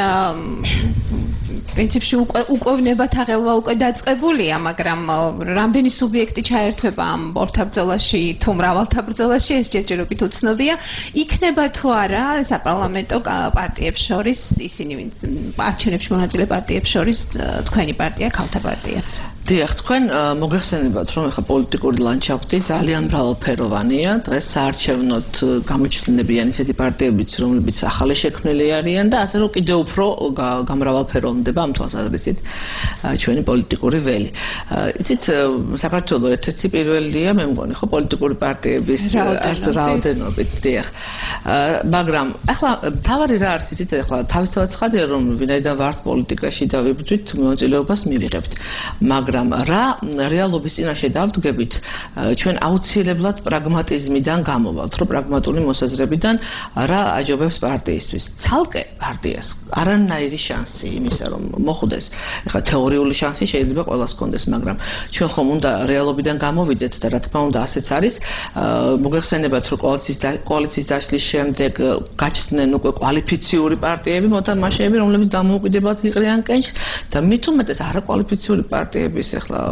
პრინციპში უკვე თაღელვა უკვე დაწყებულია, მაგრამ რამდენი სუბიექტი ჩაერთვება ამ ორთაბრძოლაში თუ მრავალთა ბრძოლაში, ეს ჯერჯერობით უცნობია. იქნება თუ არა საპარლამენტო პარტიებს შორის, ისინი არჩევნებში მონაწილე პარტიებს შორის თქვენი პარტია, ქალთა პარტიაც. დიახ, თქვენ მოგეხსენებათ, რომ ახლა პოლიტიკური ლანდშაფტი ძალიან მრავალფეროვანია. დღეს საარჩევნოდ გამოჩნდებიან ისეთი პარტიებიც, რომლებიც ახალი შექმნილი არიან და ასე რომ კიდევ უფრო გამრავალფეროვდება ამ თვალსაზრისით ჩვენი პოლიტიკური ველი. იცით, საქართველო ერთ-ერთი პირველია, მე მგონი, ხო, პოლიტიკური პარტიების რაოდენობით, დიახ. მაგრამ ახლა თავარი რა არის, იცით, ახლა თავისთავად ცხადია, რომ ვინაიდან ვართ პოლიტიკაში და ვიბრძვით, მონაწილეობას მივიღებთ. მაგრამ რა რეალობის წინაშე დავდგებით, ჩვენ აუცილებლად პრაგმატიზმიდან გამოვალთ, რომ პრაგმატული მოსაზრებიდან რა აჯობებს პარტიისთვის. ცალკე პარტიას არანაირი შანსი იმისა, რომ მოხვდეს. ეხლა თეორიული შანსი შეიძლება ყველას ჰქონდეს, მაგრამ ჩვენ ხომ უნდა რეალობიდან გამოვიდეთ და რა თქმა უნდა ასეც არის. მოგეხსენებათ, რომ კოალიციის კოალიციის დაშლის შემდეგ გაჩნდნენ უკვე კვალიფიციური პარტიები, მოთამაშეები, რომლებიც დამოუკიდებლად იყრიან კენჭს და მით უმეტეს არაკვალიფიციური პარტიების ახლა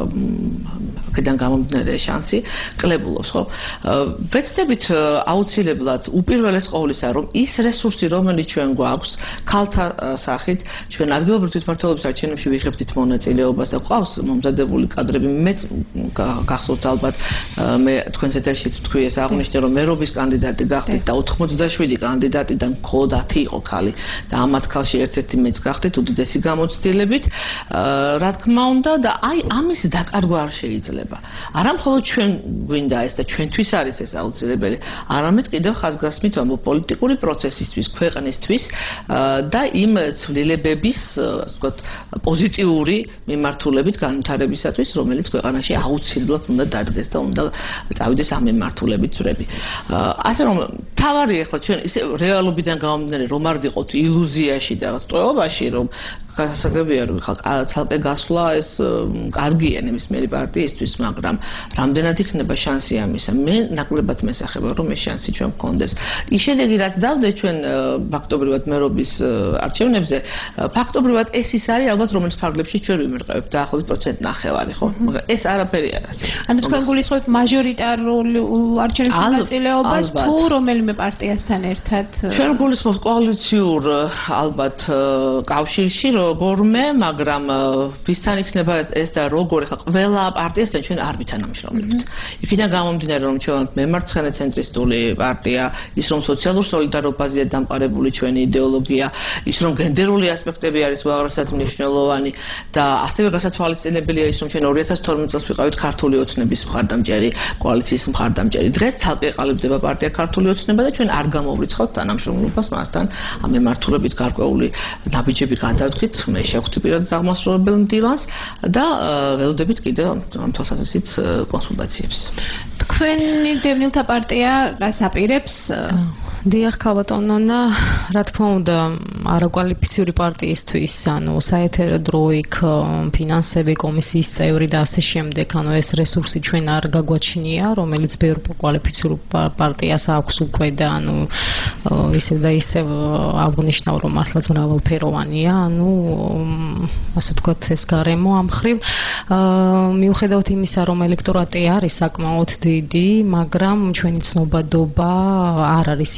აქედან გამომდინარე შანსი კლებულობს, ხო? ვეცდებით აუცილებლად უპირველეს ყოვლისა, რომ ის რესურსი, რომელიც ჩვენ გვაქვს, ქალთა სახით, ჩვენ ადგილობრივ თვითმმართველობის არჩევნებში ვიღებდით მონაწილეობას და გვყავს მომზადებული კადრები. მეც გახსოვთ ალბათ, მე თქვენს ეთერშიც თქვი ეს აღნიშნე, რომ მერობის კანდიდატი გახდით და ოთხმოცდაშვიდი კანდიდატიდან მხოლოდ ათი იყო ქალი და ამათ ქალში ერთ-ერთი მეც გახდით უდიდესი გამოცდილებით. რა თქმა უნდა და აი ამის დაკარგვა არ შეიძლება. არა მხოლოდ ჩვენ გვინდა ეს და ჩვენთვის არის ეს აუცილებელი, არამედ კიდევ ხაზგასმით ვამბობ პოლიტიკური პროცესისთვის, ქვეყნისთვის და იმ ცვლილებების, ასე ვთქვათ, პოზიტიური მიმართულებით განვითარებისათვის, რომელიც ქვეყანაში აუცილებლად უნდა დადგეს და უნდა წავიდეს ამ მიმართულებით ძვრები. ასე რომ თავარი ახლა ჩვენ ისე რეალობიდან გამომდინარე რომ არ ვიყოთ ილუზიაში და ტყეობაში, რომ გასაგებია რომ ცალკე გასვლა ეს კარგია ნებისმიერი პარტიისთვის, მაგრამ რამდენად იქნება შანსი ამისა? მე ნაკლებად მესახება, რომ ეს შანსი ჩვენ გქონდეს. ის შედეგი რაც დავდეთ ჩვენ ფაქტობრივად მერობის არჩევნებზე, ფაქტობრივად ეს ის არის ალბათ რომელიც ფარგლებში ჩვენ ვიმერყევთ დაახლოებით პროცენტ ნახევარი, ხო? მაგრამ ეს არაფერი არ არის. ანუ თქვენ გულისხმობთ მაჟორიტარულ არჩევნებში მონაწილეობას თუ რომელიმე პარტიასთან ერთად? ჩვენ გულისხმობთ კოალიციურ ალბათ კავშირში როგორმე, მაგრამ ვისთან იქნება ეს და როგორ ახლა ყველა პარტიასთან ჩვენ არ ვითანამშრომლებთ. იქიდან გამომდინარე რომ ჩვენ მემარცხენე ცენტრისტული პარტია, ის რომ სოციალურ სოლიდარობაზეა დამყარებული ჩვენი იდეოლოგია, ის რომ გენდერული ასპექტები არის უაღრესად მნიშვნელოვანი და ასევე გასათვალისწინებელია ის რომ ჩვენ ორი ათას თორმეტ წელს ვიყავით ქართული ოცნების მხარდამჭერი, კოალიციის მხარდამჭერი. დღეს ცალკე ყალიბდება პარტია ქართული ოცნება და ჩვენ არ გამოვრიცხავთ თანამშრომლობას მასთან ამ მიმართულებით გარკვეული ნაბიჯები გადავთქვით. მე შევხვდი პირადად აღმასრულებელ მდივანს და ველოდებით კიდევ ამ თვალსაზრისით კონსულტაციებს. თქვენი დევნილთა პარტია რას აპირებს? დიახ, ქალბატონონა, რა თქმა უნდა, არაკვალიფიციური პარტიისთვის, ანუ საეთერო დროიქ, ფინანსები, კომისიის წევრი და ასე შემდეგ, ანუ ეს რესურსი ჩვენ არ გაგვაჩნია, რომელიც ბევრ კვალიფიციურ პარტიას აქვს უკვე და ანუ ისევ და ისევ აღნიშნავ, რომ მართლაც მრავალფეროვანია, ანუ ასე ვთქვათ, ეს გარემო ამ მხრივ. მიუხედავად იმისა, რომ ელექტორატი არის საკმაოდ დიდი, მაგრამ ჩვენი ცნობადობა არ არის იმ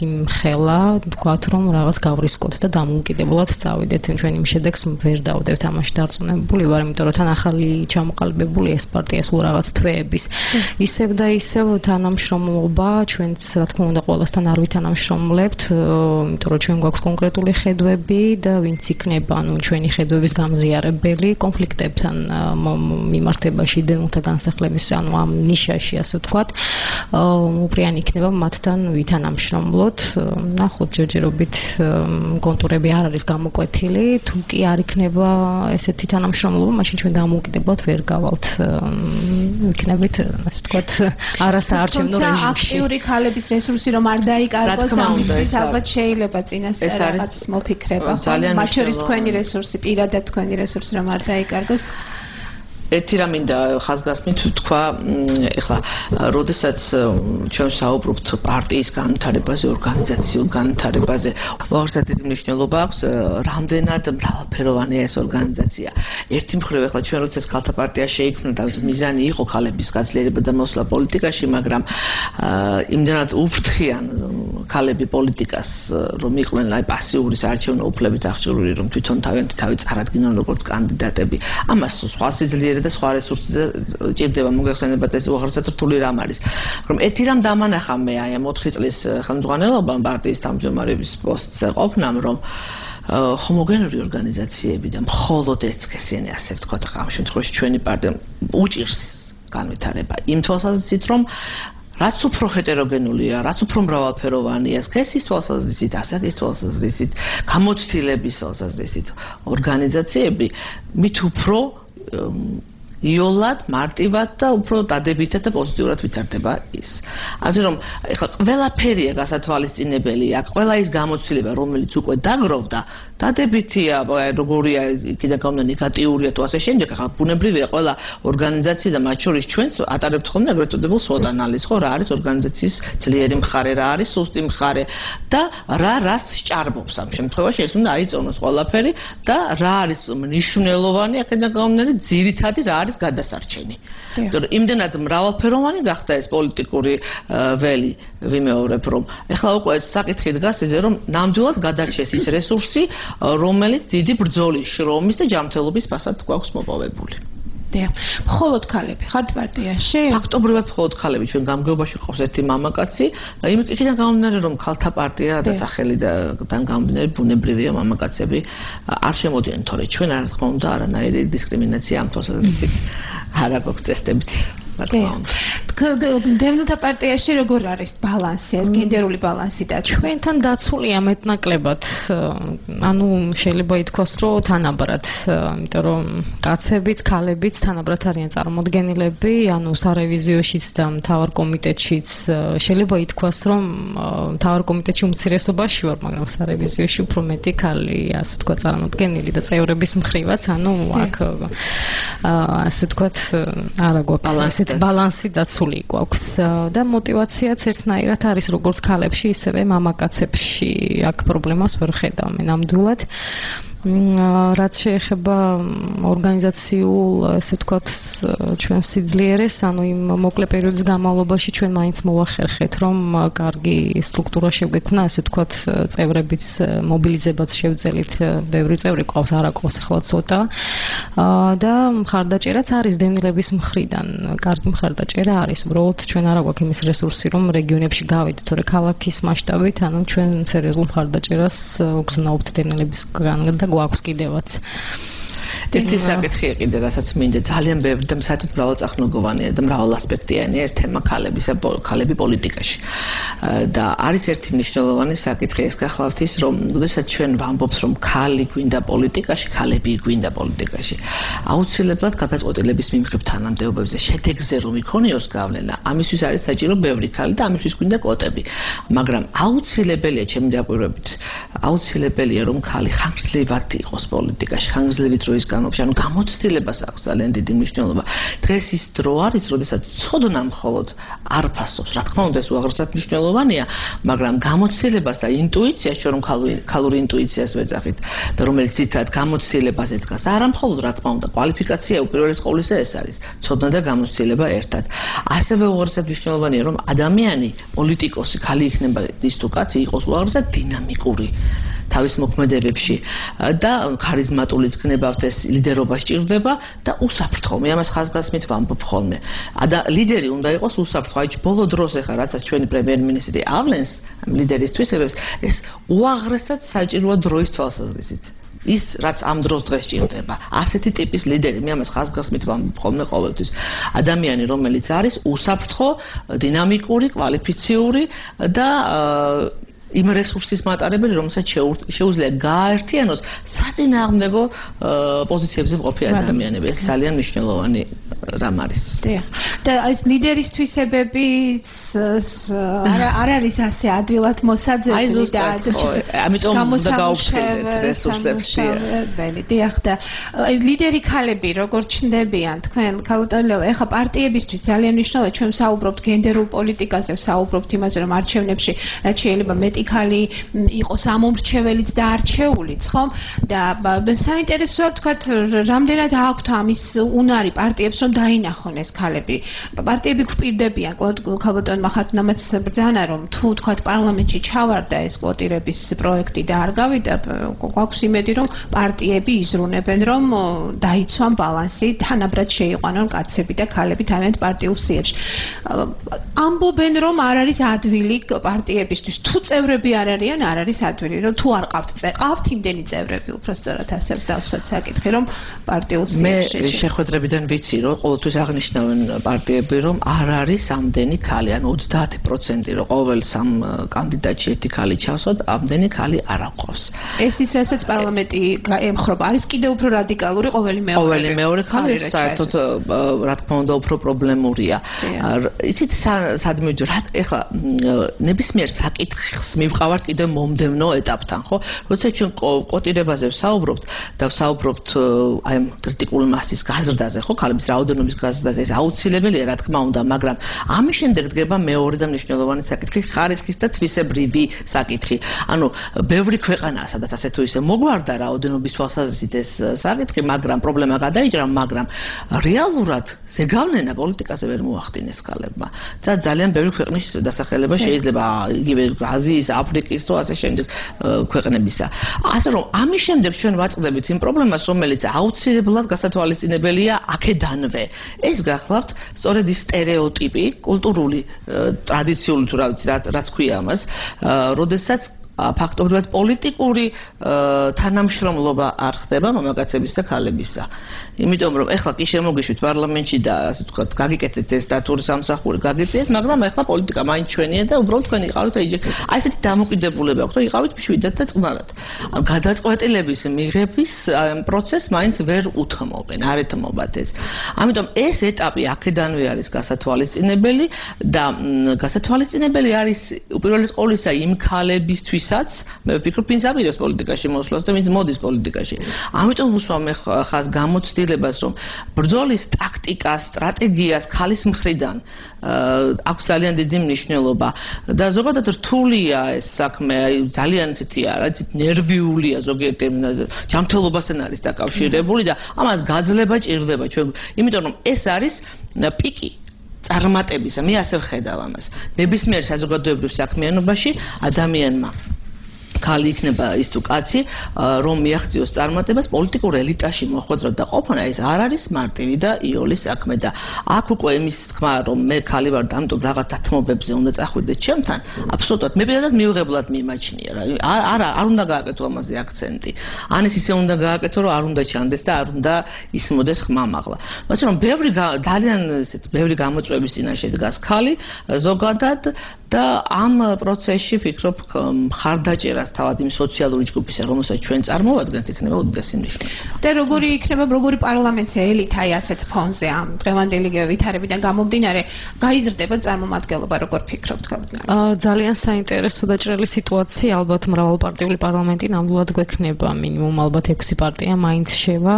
სიმხელა თქვათ რომ რაღაც გავრისკოთ და დამოუკიდებლად წავიდეთ ჩვენ იმ შედეგს ვერ დავდევთ ამაში დარწმუნებული ვარ იმიტომ რომ თან ახალი ჩამოყალიბებული ეს პარტია სულ რაღაც თვეების ისევ და ისევ თანამშრომლობა ჩვენც რა თქმა უნდა ყველასთან არ ვითანამშრომლებთ იმიტომ რომ ჩვენ გვაქვს კონკრეტული ხედვები და ვინც იქნება ანუ ჩვენი ხედვების გამზიარებელი კონფლიქტებთან მიმართებაში დემონთა განსახლების ანუ ამ ნიშაში ასე ვთქვათ უპრიანი იქნება მათთან ვითანამშრომლოთ ნახოთ ჯერჯერობით კონტურები არ არის გამოკვეთილი თუ კი არ იქნება ესეთი თანამშრომლობა მაშინ ჩვენ დამოუკიდებლად ვერ გავალთ იქნებით ასე ვთქვათ არასაარჩევნო რეჟიმში აქტიური ქალების რესურსი რომ არ დაიკარგოს ამისთვის ალბათ შეიძლება წინასწარ რაღაც მოფიქრება მათ შორის თქვენი რესურსი პირადად თქვენი რესურსი რომ არ დაიკარგოს ერთი რამ მინდა ხაზგასმით თქვა ეხლა როდესაც ჩვენ საუბრობთ პარტიის განვითარებაზე ორგანიზაციულ განვითარებაზე უაღრესად დიდი მნიშვნელობა აქვს რამდენად მრავალფეროვანია ეს ორგანიზაცია ერთი მხრივ ეხლა ჩვენ როდესაც ქალთა პარტია შეიქმნა და მიზანი იყო ქალების გაძლიერება და მოსვლა პოლიტიკაში მაგრამ იმდენად უფრთხიან ქალები პოლიტიკას რომ იყვნენ აი პასიური საარჩევნო უფლებით აღჭურვილი რომ თვითონ თავიანთი თავი წარადგინონ როგორც კანდიდატები ამას სხვა სიძლიერე და სხვა რესურსი ჭირდება მოგეხსენებათ ეს უაღრესად რთული რამ არის რომ ერთი რამ დამანახა მე აი ამ ოთხი წლის ხელმძღვანელობამ პარტიის თავმჯდომარების პოსტზე ყოფნამ რომ ჰომოგენური ორგანიზაციები და მხოლოდ ერთსქესიანი ასე ვთქვათ ამ შემთხვევაში ჩვენი პარტია უჭირს განვითარება იმ თვალსაზრისით რომ რაც უფრო ჰეტეროგენულია, რაც უფრო მრავალფეროვანია, სქესის თვალსაზრისით, ასაკის თვალსაზრისით, გამოცდილების თვალსაზრისით ორგანიზაციები მით უფრო იოლად, მარტივად და უფრო დადებითად და პოზიტიურად ვითარდება ის. ასე რომ ეხლა ყველაფერია გასათვალისწინებელი, აქ ყველა ის გამოცდილება, რომელიც უკვე დაგროვდა, დადებითია, როგორია კიდე გამნა ნეგატიურია თუ ასე შემდეგ, ახლა ბუნებრივია ყველა ორგანიზაცია და მათ შორის ჩვენც ატარებთ ხოლმე ეგრეთ წოდებულ SWOT ანალიზს, ხო, რა არის ორგანიზაციის ძლიერი მხარე, რა არის სუსტი მხარე და რა რას სჭარბობს ამ შემთხვევაში, ეს უნდა აიწონოს ყველაფერი და რა არის მნიშვნელოვანი აქედან გამომდინარე ძირითადი რა არის გადასარჩენი. იმიტომ რომ იმდენად მრავალფეროვანი გახდა ეს პოლიტიკური ველი, ვიმეორებ რომ ეხლა უკვე საკითხი დგას ისე რომ ნამდვილად გადარჩეს ის რესურსი, რომელიც დიდი ბრძოლის, შრომის და ჯანმრთელობის ფასად გვაქვს მოპოვებული. დიახ. მხოლოდ ქალები ხართ პარტიაში? ფაქტობრივად მხოლოდ ქალები, ჩვენ გამგეობაში ყავს ერთი მამაკაცი, იმ იქიდან გამომდინარე რომ ქალთა პარტია და სახელიდან გამომდინარე ბუნებრივია მამაკაცები არ შემოდიან, თორე ჩვენ არ თქმა უნდა არანაირი დისკრიმინაცია ამ თვალსაზრისით არ აქვს წესდებით. დემონთა პარტიაში როგორ არის ბალანსი, ეს გენდერული ბალანსი და ჩვენთან დაცულია მეტნაკლებად. ანუ შეიძლება ითქვას, რომ თანაბრად, იმიტომ რომ კაცებიც, ქალებიც თანაბრად არიან წარმოდგენილები, ანუ სარევიზიოშიც და მთავარ კომიტეტშიც შეიძლება ითქვას, რომ მთავარ კომიტეტში უმცირესობაში ვარ, მაგრამ სარევიზიოში უფრო მეტი ქალი, ასე ვთქვათ, წარმოდგენილი და წევრების მხრივაც, ანუ აქ ასე ვთქვათ, არა გვაქვს ბალანსი დაცული გვაქვს და мотиваციაც ერთნაირად არის როგორც ქალებში, ისევე მამაკაცებში. აქ პრობლემას ვერ ხედავ მე ნამდვილად. რაც შეეხება ორგანიზაციულ, ესე ვთქვათ, ჩვენ სიძლიერეს, ანუ იმ მოკლე პერიოდის განმავლობაში ჩვენ მაინც მოვახერხეთ, რომ კარგი სტრუქტურა შეგვექმნა, ესე ვთქვათ, წევრებიც მობილიზებაც შევძელით, ბევრი წევრი ყავს, არა ყავს ახლა ცოტა. და მხარდაჭერაც არის დენილების მხრიდან. კარგი მხარდაჭერა არის, უბრალოდ ჩვენ არა გვაქვს იმის რესურსი, რომ რეგიონებში გავიდეთ, თორე ქალაქის მასშტაბით, ანუ ჩვენ სერიოზულ მხარდაჭერას ვგზნობთ დენილებისგან და გვაქვს კიდევაც. ერთი საკითხია კიდე, რასაც მინდა ძალიან ბევრი და საერთოდ მრავალწახნაგოვანია და მრავალასპექტიანია ეს თემა ქალებისა, ქალები პოლიტიკაში. და არის ერთი მნიშვნელოვანი საკითხი, ეს გახლავთ ის, რომ როდესაც ჩვენ ვამბობთ, რომ ქალი გვინდა პოლიტიკაში, ქალები გვინდა პოლიტიკაში, აუცილებლად გადაწყვეტილების მიმღებ თანამდებობებზე შედეგზე რომ იქონიოს გავლენა, ამისთვის არის საჭირო ბევრი ქალი და ამისთვის გვინდა კვოტები. მაგრამ აუცილებელია ჩემი დაკვირვებით, აუცილებელია რომ ქალი ხანგრძლივად იყოს პოლიტიკაში, ხანგრძლივი დროის დროის განმავლობაში, ანუ გამოცდილებას აქვს ძალიან დიდი მნიშვნელობა. დღეს ის დრო არის, როდესაც ცოდნა მხოლოდ არ ფასობს. რა თქმა უნდა, ეს უაღრესად მნიშვნელოვანია, მაგრამ გამოცდილებას და ინტუიციას, ჩვენ რომ ქალური ინტუიციას ვეძახით და რომელიც ძირითადად გამოცდილებაზე დგას, არა მხოლოდ რა თქმა უნდა, კვალიფიკაცია უპირველეს ყოვლისა ეს არის, ცოდნა და გამოცდილება ერთად. ასევე უაღრესად მნიშვნელოვანია, რომ ადამიანი, პოლიტიკოსი, ხალი იქნება ის თუ კაცი იყოს უაღრესად დინამიკური თავის მოქმედებებში და ქარიზმატულიც გნებავთ, ეს ლიდერობა სჭირდება და უსაფრთხო. მე ამას ხაზგასმით ვამბობ ხოლმე. და ლიდერი უნდა იყოს უსაფრთხო. აი ბოლო დროს ახლა რასაც ჩვენი პრემიერ-მინისტრი ავლენს ლიდერის თვისებებს, ეს უაღრესად საჭიროა დროის თვალსაზრისით. ის რაც ამ დროს დღეს ჭირდება. ასეთი ტიპის ლიდერი, მე ამას ხაზგასმით ვამბობ ხოლმე ყოველთვის. ადამიანი, რომელიც არის უსაფრთხო, დინამიკური, კვალიფიციური და იმ რესურსის მატარებელი, რომელსაც შეუძლია გააერთიანოს საწინააღმდეგო პოზიციებზე მყოფი ადამიანები. ეს ძალიან მნიშვნელოვანი რამ არის. და ეს ლიდერის თვისებებიც არ არის ასე ადვილად მოსაძებნი და ამიტომ უნდა გაუქმდეთ რესურსებში. დიახ და ლიდერი ქალები როგორ ჩნდებიან თქვენ ქალუტალეო, ეხა პარტიებისთვის ძალიან მნიშვნელოვანია, ჩვენ ვსაუბრობთ გენდერულ პოლიტიკაზე, ვსაუბრობთ იმაზე, რომ არჩევნებში რაც შეიძლება მეტი ხალი იყოს ამომრჩეველიც და არჩეულიც, ხო? და საინტერესოა ვთქვათ, რამდენად აქვთ ამის უნარი პარტიებს, რომ დაინახონ ეს ქალები. პარტიები გვპირდებიან, ქალბატონმა ხათუნამაც ბრძანა, რომ თუ ვთქვათ პარლამენტში ჩავარდა ეს კვოტირების პროექტი და არ გავიდა, გვაქვს იმედი, რომ პარტიები იზრუნებენ, რომ დაიცვან ბალანსი, თანაბრად შეიყვანონ კაცები და ქალები თავიანთ პარტიულ სიებში. ამბობენ, რომ არ არის ადვილი პარტიებისთვის, თუ წევრები არ არიან, არ არის ადვილი, რომ თუ არ ყავთ წეყავთ იმდენი წევრები, უბრალოდ ასე დავსვათ საკითხი, რომ პარტიულ სიებში. მე შეხვედრებიდან ვიცი, რომ ყოველთვის აღნიშნავენ პარტიები, რომ არ არის ამდენი ქალი, ანუ ოცდაათი პროცენტი, რომ ყოველ სამ კანდიდატში ერთი ქალი ჩავსვათ, ამდენი ქალი არ აყვავს. ეს ის რასაც პარლამენტი ემხრობა, არის კიდევ უფრო რადიკალური ყოველი მეორე. ყოველი მეორე ქალი საერთოდ რა თქმა უნდა უფრო პრობლემურია. იცით სად მივიდი, რა ეხლა ნებისმიერ საკითხს მივყავართ კიდევ მომდევნო ეტაპთან, ხო? როცა ჩვენ კვოტირებაზე ვსაუბრობთ და ვსაუბრობთ აი ამ კრიტიკული მასის გაზრდაზე, ხო? ქალების რაოდენობის გაზრდაზე, ეს აუცილებელია, რა თქმა უნდა, მაგრამ ამის შემდეგ დგება მეორე და მნიშვნელოვანი საკითხი, ხარისხის და თვისებრივი საკითხი. ანუ ბევრი ქვეყანაა, სადაც ასე თუ ისე მოგვარდა რაოდენობის თვალსაზრისით ეს საკითხი, მაგრამ პრობლემა გადაიჭრა, მაგრამ რეალურად ზეგავლენა პოლიტიკაზე ვერ მოახდინეს ქალებმა. და ძალიან ბევრი ქვეყნის დასახელება შეიძლება იგივე აზიის, აფრიკის თუ ასე შემდეგ ქვეყნებისა. ასე რომ ამის შემდეგ ჩვენ ვაწყდებით იმ პრობლემას, რომელიც აუცილებლად გასათვალისწინებელია აქედანვე. ეს გახლავთ სწორედ ის სტერეოტიპი, კულტურული, ტრადიციული თუ რა ვიცი, რაც ქვია ამას, როდესაც ფაქტობრივად პოლიტიკური თანამშრომლობა არ ხდება მამაკაცების და ქალებისა. იმიტომ რომ ეხლა კი შემოგიშვით პარლამენტში და ასე ვთქვათ, გაგიკეთეთ ეს დატური სამსახური, გაგიწიეთ, მაგრამ ეხლა პოლიტიკა მაინც ჩვენია და უბრალოდ თქვენ იყავით აი ესეთი დამოკიდებულება აქვს, რომ იყავით მშვიდად და წყნარად. ან გადაწყვეტილების მიღების პროცესს მაინც ვერ უთმობენ, არ ეთმობათ ეს. ამიტომ ეს ეტაპი აქედანვე არის გასათვალისწინებელი და გასათვალისწინებელი არის უპირველეს ყოვლისა იმ ქალებისთვის მე ვფიქრობ, ვინც აპირებს პოლიტიკაში მოსვლას და ვინც მოდის პოლიტიკაში. ამიტომ ვუსვამ ხას გამოცდილებას, რომ ბრძოლის ტაქტიკას, სტრატეგიას ქალის მხრიდან აქვს ძალიან დიდი მნიშვნელობა და ზოგადად რთულია ეს საქმე, ძალიან ისეთი არა, ისეთ ნერვიულია ზოგიერთი ჯანმრთელობასთან არის დაკავშირებული და ამას გაძლება ჭირდება ჩვენ, იმიტომ რომ ეს არის პიკი წარმატებისა. მე ასე ვხედავ ამას. ნებისმიერ საზოგადოებრივ საქმიანობაში ადამიანმა ქალი იქნება ის თუ კაცი, რომ მიაღწიოს წარმატებას პოლიტიკურ ელიტაში მოხვედროთ და ყოფნა, ეს არ არის მარტივი და იოლი საქმე და აქ უკვე იმის თქმა, რომ მე ქალი ვარ და ამიტომ რაღაც დათმობებზე უნდა წახვიდეთ ჩემთან, აბსოლუტურად მე პირადად მიუღებლად მიმაჩნია რა. არა, არ უნდა გააკეთო ამაზე აქცენტი. ან ეს ისე უნდა გააკეთო, რომ არ უნდა ჩანდეს და არ უნდა ისმოდეს ხმამაღლა. მაგრამ რომ ბევრი ძალიან ესეთ ბევრი გამოწვევის წინაშე დგას ქალი ზოგადად და ამ პროცესში ფიქრობ მხარდაჭერას რაც თავად იმ სოციალური ჯგუფისა, რომელსაც ჩვენ წარმოვადგენთ, იქნება უდიდესი მნიშვნელობა. და როგორი იქნება, როგორი პარლამენტზე ელიტა ასეთ ფონზე ამ დღევანდელი ვითარებიდან გამომდინარე, გაიზრდება წარმომადგენლობა, როგორ ფიქრობთ, გავლენა? ძალიან საინტერესო და ჭრელი სიტუაცია, ალბათ მრავალპარტიული პარლამენტი ნამდვილად გვექნება, მინიმუმ ალბათ ექვსი პარტია მაინც შევა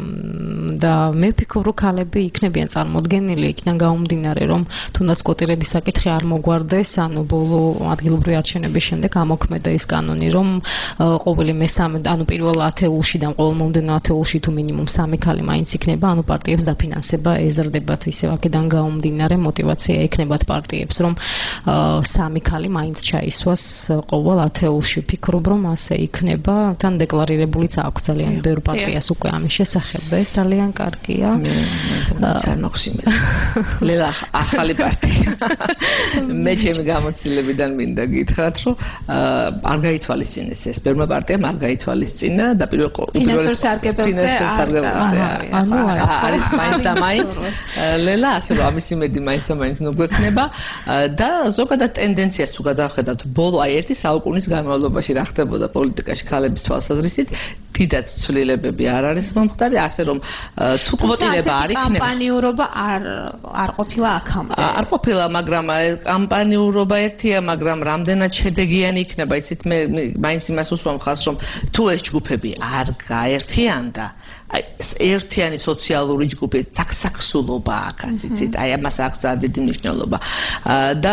და მე ვფიქრობ, რომ ქალები იქნებიან წარმოდგენილი, იქიდან გამომდინარე, რომ თუნდაც კვოტირების საკითხი არ მოგვარდეს, ანუ ბოლო ადგილობრივი არჩევნების შემდეგ ამოქმედა ის კანონი, რომ ყოველი მესამე, ანუ პირველ ათეულში და ყოველ მომდევნო ათეულში თუ მინიმუმ სამი ქალი მაინც იქნება, ანუ პარტიებს დაფინანსება ეზრდებათ, ისევ აქედან გამომდინარე მოტივაცია ექნებათ პარტიებს, რომ სამი ქალი მაინც ჩაისვას ყოველ ათეულში. ვფიქრობ, რომ ასე იქნება, თან დეკლარირებულიც აქვს ძალიან ბევრ პარტიას უკვე ამის შესახებ და ეს ძალიან კარგია. მე არ მოხსიმეთ. ლელა ახალი პარტია. მე ჩემი გამოცდილებიდან მინდა გითხრათ, რომ არ გაითვალისწინეს ეს ბევრმა პარტიამ არ გაითვალისწინა და პირველ ფინანსურ სარგებელზე ანუ არის მაინც და მაინც ლელა ასე რომ ამის იმედი მაინც და მაინც ნოგვექნება და ზოგადად ტენდენციას თუ გადავხედავთ ბოლო აი ერთი საუკუნის განმავლობაში რა ხდებოდა პოლიტიკაში ქალების თვალსაზრისით დიდად ცვლილებები არ არის მომხდარი ასე რომ თუ კვოტირება არ იქნება კამპანიურობა არ არ ყოფილა აქამდე არ ყოფილა მაგრამ კამპანიურობა ერთია მაგრამ რამდენად შედეგიანი იქნება იცით მე მაინც იმას უსვამ ხაზს რომ თუ ეს ჯგუფები არ გაერთიანდა აი ერთიანი სოციალური ჯგუფი საქსაქსულობა აქვს იცით აი ამას აქვს დიდი მნიშვნელობა და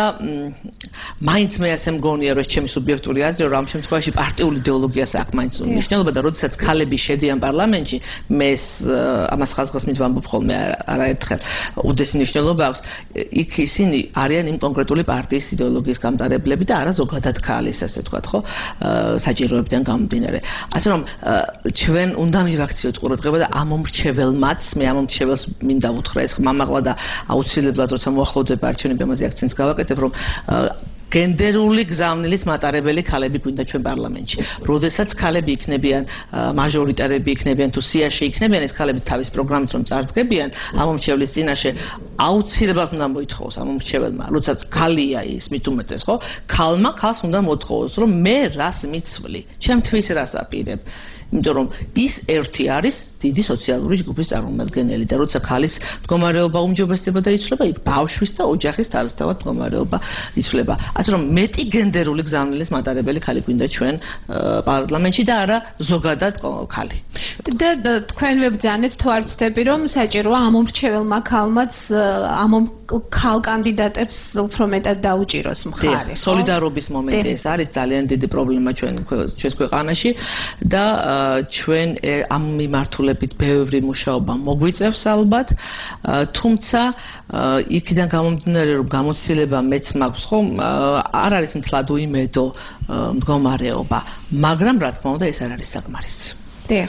მაინც მე ასე მგონია რომ ჩემი სუბიექტური აზრი რომ ამ შემთხვევაში პარტიული იდეოლოგიას აქვს მაინც მნიშვნელობა და როდესაც ქალები შედიან პარლამენტში მე ამას ხაზგასმით ვამბობ ხოლმე არაერთხელ უდიდესი მნიშვნელობა აქვს იქ ისინი არიან იმ კონკრეტული პარტიის იდეოლოგიის გამტარებლები და არა ზოგადად ქალის ასე ვთქვათ ხო საჭიროებიდან გამომდინარე ასე რომ ჩვენ უნდა მივაქციოთ ყურადღება და ამომრჩეველმაც მე ამომრჩეველს მინდა უთხრა ეს მამაღლა და აუცილებლად როცა მოახლოვდება არჩევნები ამაზე აქცენტს გავაკეთებ რომ გენდერული გზავნილის მატარებელი ქალები გვინდა ჩვენ პარლამენტში. როდესაც ქალები იქნებიან მაჟორიტარები იქნებიან თუ სიაში იქნებიან ეს ქალები თავის პროგრამით რომ წარდგებიან ამომრჩევლის წინაშე აუცილებლად უნდა მოითხოვოს ამომრჩეველმა როდესაც ქალია ის მით უმეტეს ხო ქალმა ქალს უნდა მოთხოვოს რომ მე რას მიცვლი ჩემთვის რას აპირებ იმიტომ რომ ის ერთი არის დიდი სოციალური ჯგუფის წარმომადგენელი და როცა ქალის მდგომარეობა უმჯობესდება და იცვლება იქ ბავშვის და ოჯახის თავისთავად მდგომარეობა იცვლება ასე რომ მეტი გენდერული გზავნილის მატარებელი ქალი გვინდა ჩვენ პარლამენტში და არა ზოგადად ქალი და თქვენ ვებძანეთ თუ არ ვცდები რომ საჭიროა ამომრჩეველმა ქალმაც ამომ ქალ კანდიდატებს უფრო მეტად დაუჭიროს მხარი სოლიდარობის მომენტი ეს არის ძალიან დიდი პრობლემა ჩვენ ჩვენს ქვეყანაში და ჩვენ ამ მიმართულებით ბევრი მუშაობა მოგვიწევს ალბათ თუმცა იქიდან გამომდინარე რომ გამოცდილება მეც მაქვს ხომ არ არის მთლად უიმედო მდგომარეობა მაგრამ რა თქმა უნდა ეს არ არის საკმარისი დიახ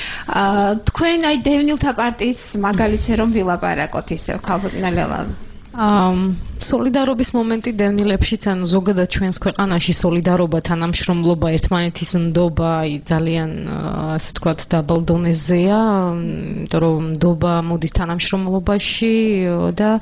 თქვენ აი დევნილთა პარტიის მაგალითზე რომ ვილაპარაკოთ ისევ ქალბატონი ლელა სოლიდარობის მომენტი დევნილებშიც ანუ ზოგადად ჩვენს ქვეყანაში სოლიდარობა თანამშრომლობა ერთმანეთის ნდობა აი ძალიან ასე ვთქვათ დაბალ დონეზეა იმიტომ რომ ნდობა მოდის თანამშრომლობაში და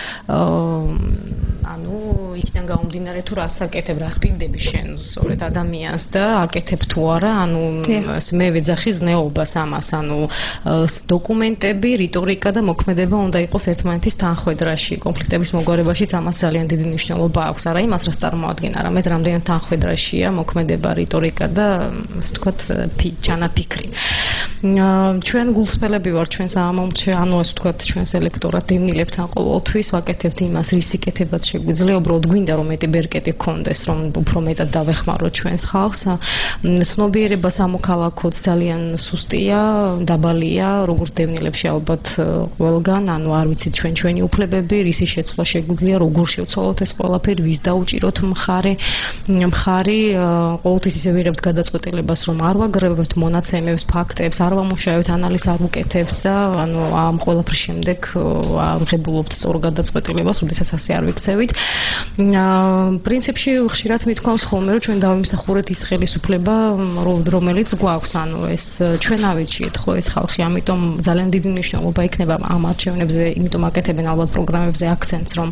ანუ იქიდან გამომდინარე თუ რას აკეთებ რას პირდები შენ სწორედ ადამიანს და აკეთებ თუ არა ანუ მე ვეძახი ზნეობას ამას ანუ დოკუმენტები რიტორიკა და მოქმედება უნდა იყოს ერთმანეთის თანხვედრაში კონფლიქტების მოგვარებაშიც ამას ძალიან დიდი მნიშვნელობა აქვს არა იმას რაც წარმოადგენს არამედ რამდენად თანხვედრაშია მოქმედება რიტორიკა და ასე ვთქვათ ჩანაფიქრი ჩვენ გულსხმელები ვართ ჩვენს ამომრჩე ანუ ასე ვთქვათ ჩვენს ელექტორატ დევნილებთან ყოველთვის ვაკეთებთ იმას რის იკეთებაც შეგვიძლია უბრალოდ გვინდა რომ მეტი ბერკეტი გქონდეს რომ უფრო მეტად დავეხმაროთ ჩვენს ხალხს ცნობიერება სამოქალაქოდ ძალიან სუსტია დაბალია როგორც დევნილებში ალბათ ყველგან ანუ არ ვიცით ჩვენ ჩვენი უფლებები რისი შეცვლა შეგვიძლია როგორ შევცვალოთ ეს ყველაფერი ვის დაუჭიროთ მხარე მხარი ყოველთვის ისე ვიღებთ გადაწყვეტილებას რომ არ ვაგროვებთ მონაცემებს ფაქტებს არ ვამუშავებთ ანალიზს არ ვუკეთებთ და ანუ ამ ყველაფრის შემდეგ არ ვღებულობთ სწორ გადაწყვეტილებას როდესაც ასე არ ვიქცევით მიხედვით. პრინციპში ხშირად მithქვამს ხოლმე, რომ ჩვენ დავიმსახურეთ ის ხელისუფლება, რომელიც გვაქვს, ანუ ეს ჩვენ ავიჩიეთ ხო ეს ხალხი, ამიტომ ძალიან დიდი მნიშვნელობა იქნება ამ არჩევნებზე, იმიტომ აკეთებენ ალბათ პროგრამებზე აქცენტს, რომ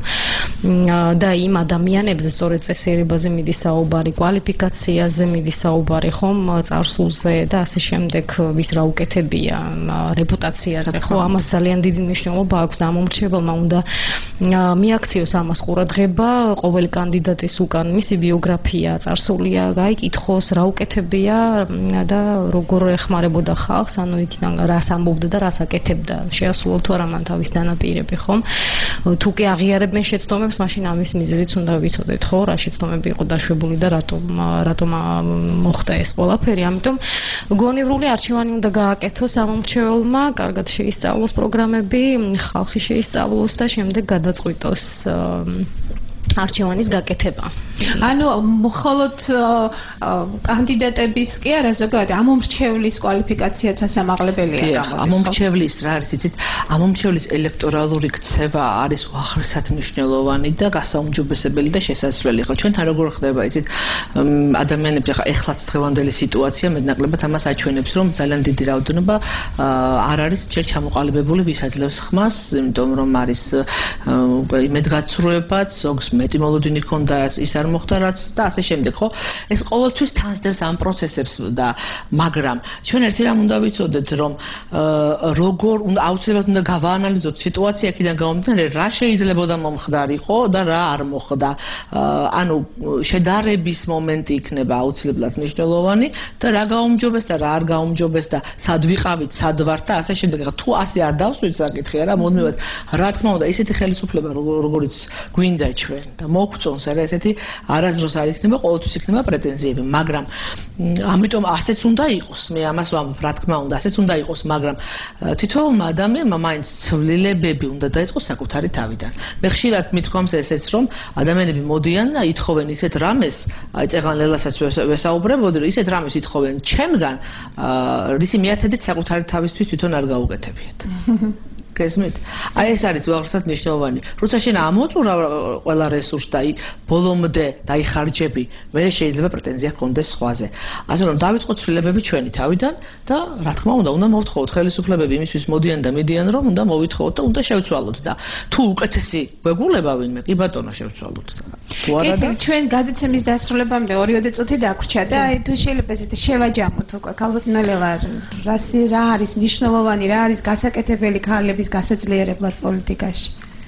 და იმ ადამიანებზე სწორედ წესიერებაზე მიდის საუბარი, კვალიფიკაციაზე მიდის საუბარი, ხომ, წარსულზე და ასე შემდეგ, ვის რა უკეთებია, რეპუტაციაზე, ხო, ამას ძალიან დიდი მნიშვნელობა აქვს ამ მომრჩეველმა, უნდა მიაქციოს ამას ყურადღება, ყოველი კანდიდატის უკან მისი ბიოგრაფია, წარსულია, გაიკითხოს, რა უკეთებია და როგორ ეხმარებოდა ხალხს, ანუ იქიდან რას ამბობდა და რას აკეთებდა, შეასრულა თუ არა მან თავის დანაპირები, ხომ? თუ კი აღიარებენ შეცდომებს, მაშინ ამის მიზეზიც უნდა ვიცოდეთ, ხო, რა შეცდომები იყო დაშვებული და რატომ რატომ მოხდა ეს ყველაფერი. ამიტომ გონივრული არჩევანი უნდა გააკეთოს ამომრჩეველმა, კარგად შეისწავლოს პროგრამები, ხალხი შეისწავლოს და შემდეგ გადაწყვიტოს არჩევანის გაკეთება. ანუ მხოლოდ კანდიდატების კი არა, ზოგადად ამომრჩევლის კვალიფიკაციაც ასამაღლებელია გამოდის. ამომრჩევლის რა არის, იცით, ამომრჩევლის ელექტორალური ქცევა არის უახლესად მნიშვნელოვანი და გასაუმჯობესებელი და შესაძლებელი. ხო, ჩვენთან როგორ ხდება, იცით, ადამიანებს ახლა ეხლაც დღევანდელი სიტუაცია მეტნაკლებად ამას აჩვენებს, რომ ძალიან დიდი რაოდენობა არ არის ჯერ ჩამოყალიბებული, ვის აძლევს ხმას, იმიტომ რომ არის უკვე იმედგაცრუებაც, ზოგს მეტი მოლოდინი ჰქონდა, ის არ მოხდა რაც და ასე შემდეგ, ხო? ეს ყოველთვის თანსდევს ამ პროცესებს და მაგრამ ჩვენ ერთი რამ უნდა ვიცოდეთ, რომ როგორ უნდა აუცილებლად უნდა გავაანალიზოთ სიტუაცია აქედან გამომდინარე, რა შეიძლებოდა მომხდარიყო და რა არ მოხდა. ანუ შედარების მომენტი იქნება აუცილებლად მნიშვნელოვანი და რა გაუმჯობეს და რა არ გაუმჯობეს და სად ვიყავით, სად ვართ და ასე შემდეგ. თუ ასე არ დავსვით საკითხი არა, მოდმევად, რა თქმა უნდა, ისეთი ხელისუფლება როგორიც გვინდა ჩვენ და მოგწონს არა ესეთი არასდროს არ იქნება, ყოველთვის იქნება პრეტენზიები, მაგრამ ამიტომ ასეც უნდა იყოს, მე ამას ვამბობ, რა თქმა უნდა, ასეც უნდა იყოს, მაგრამ თითოეულმა ადამიანმა მაინც ცვლილებები უნდა დაიწყოს საკუთარი თავიდან. მე ხშირად მithქვამს ესეც, რომ ადამიანები მოდიან და ითხოვენ ისეთ რამეს, აი წეგან ლელასაც ვესაუბრებოდი, რომ ისეთ რამეს ითხოვენ ჩემგან, რისი მიათედით საკუთარი თავისთვის თვითონ არ გაუკეთებიათ. გესმით? აი ეს არის უახლესად მნიშვნელოვანი. როცა შენ ამოწურავ ყველა რესურსს და ბოლომდე დაიხარჯები, მე შეიძლება პრეტენზია გქონდეს სხვაზე. ასე რომ დავიწყოთ ცვლილებები ჩვენი თავიდან და რა თქმა უნდა, უნდა მოვთხოვოთ ხელისუფლებები იმისთვის მოდიან და მიდიან, რომ უნდა მოვითხოვოთ და უნდა შევცვალოთ და თუ უკეთესი გვეგულება ვინმე, კი ბატონო შევცვალოთ და თუ არა და ჩვენ გადაცემის დასრულებამდე ორიოდე წუთი დაგვრჩა და აი თუ შეიძლება ესეთი შევაჯამოთ უკვე ქალბატონ ნელელა, რა არის მნიშვნელოვანი, რა არის გასაკეთებელი ქალების გასაძლიერებლად პოლიტიკაში?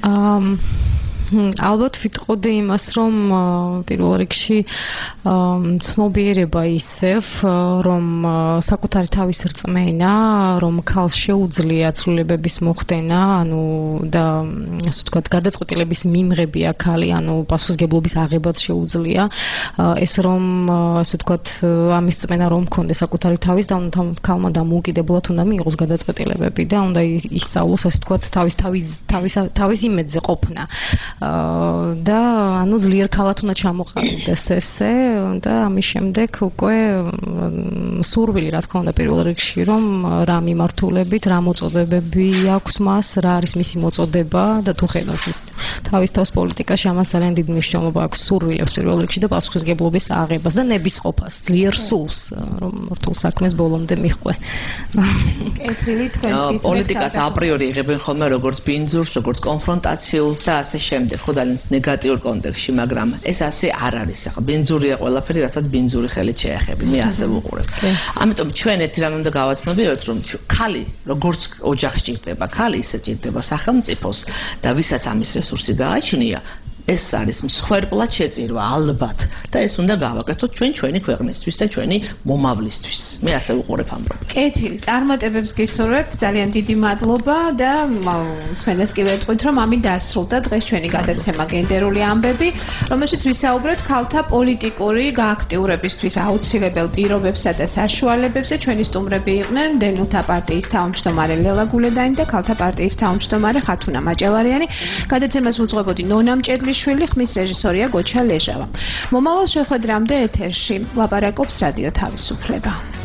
ალბათ ვიტყოდი იმას, რომ პირველ რიგში ცნობიერება ისევ, რომ საკუთარი თავის რწმენა, რომ ქალს შეუძლია ცვლილებების მოხდენა, ანუ და ასე ვთქვათ, გადაწყვეტილების მიმღებია ქალი, ანუ პასუხისგებლობის აღებაც შეუძლია. ეს რომ ასე ვთქვათ, ამის რწმენა რომ მქონდეს საკუთარი თავის და უნდა ქალმა დამოუკიდებლად უნდა მიიღოს გადაწყვეტილებები და უნდა ისწავლოს ასე ვთქვათ, თავის თავის თავის თავის იმედზე ყოფნა. და ანუ ძლიერ ქალად უნდა ჩამოყალიბდეს ესე და ამის შემდეგ უკვე სურვილი რა თქმა უნდა პირველ რიგში რომ რა მიმართულებით, რა მოწოდებები აქვს მას, რა არის მისი მოწოდება და თუ ხედავს ის თავის თავს პოლიტიკაში ამას ძალიან დიდი მნიშვნელობა აქვს სურვილებს პირველ რიგში და პასუხისგებლობის აღებას და ნებისყოფას, ძლიერ სულს რომ რთულ საქმეს ბოლომდე მიხვე. კეთილი თქვენთვის პოლიტიკას აპრიორი იღებენ ხოლმე როგორც ბინძურს, როგორც კონფრონტაციულს და ასე შემდეგ. ხო ძალიან ნეგატიურ კონტექსტში, მაგრამ ეს ასე არ არის. ახლა ბინძურია ყველაფერი, რასაც ბინძური ხელით შეეხები. მე ასე ვუყურებ. ამიტომ ჩვენ ერთი რამ უნდა გავაცნობიეროთ, რომ ქალი როგორც ოჯახს ჭირდება, ქალი ისე ჭირდება სახელმწიფოს და ვისაც ამის რესურსი გააჩნია, ეს არის მსხვერპლად შეწირვა ალბათ და ეს უნდა გავაკეთოთ ჩვენ ჩვენი ქვეყნისთვის და ჩვენი მომავლისთვის. მე ასე ვუყურებ ამ პრობლემას. კეთილი, წარმატებებს გისურვებთ, ძალიან დიდი მადლობა და მსმენელს კი ვეთქვით, რომ ამით დასრულდა დღეს ჩვენი გადაცემა გენდერული ამბები, რომელშიც ვისაუბრეთ ქალთა პოლიტიკური გააქტიურებისთვის აუცილებელ პირობებსა და საშუალებებზე. ჩვენი სტუმრები იყვნენ დემოთა პარტიის თავმჯდომარე ლელა გულედანი და ქალთა პარტიის თავმჯდომარე ხათუნა მაჭავარიანი. გადაცემას უძღვებოდი ნონა მჭედლიშვილი, ხმის რეჟისორია გოჩა ლეჟავა. მომავალ შეხვედრამდე ეთერში ლაპარაკობს რადიო თავისუფლება.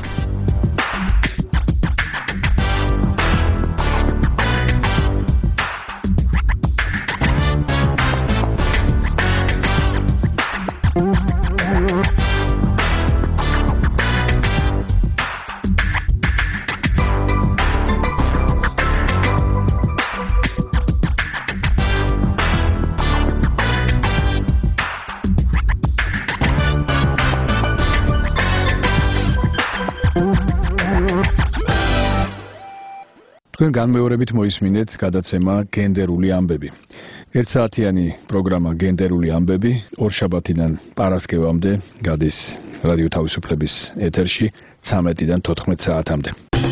თქვენ განმეორებით მოისმინეთ გადაცემა გენდერული ამბები. ერთსაათიანი პროგრამა გენდერული ამბები ორშაბათიდან პარასკევამდე გადის რადიო თავისუფლების ეთერში ცამეტიდან თოთხმეტ საათამდე.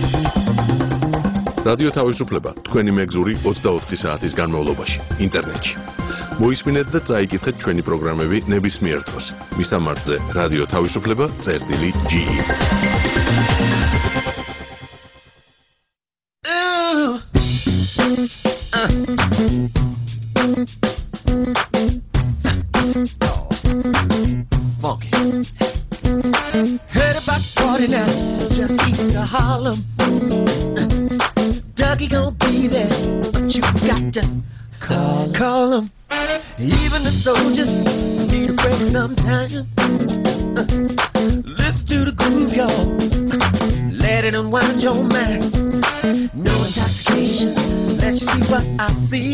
რადიო თავისუფლება თქვენი მეგზური ოცდაოთხი საათის განმავლობაში ინტერნეტში. მოისმინეთ და წაიკითხეთ ჩვენი პროგრამები ნებისმიერ დროს. მისამართზე რადიო თავისუფლება წერტილი ჯი. Heard about party now, just east of Harlem. Dougie gon' be there, but you got to call, call him. Even the soldiers need a break sometime. Uh, listen to the groove, y'all. Let it unwind your mind. No intoxication, let's see what I see.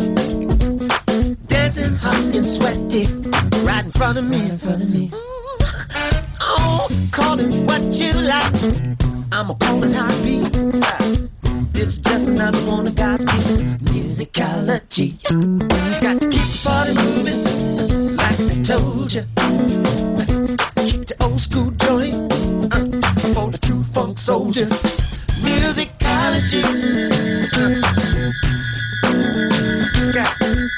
Dancing hot and sweaty, right in front of me, in front of me. Oh, call it what you like. I'ma call it how it be. This is just another one of God's gifts, musicology. Got to keep the party moving, like I told you. Keep the old school joint uh, for the true funk soldiers. Musicology. Got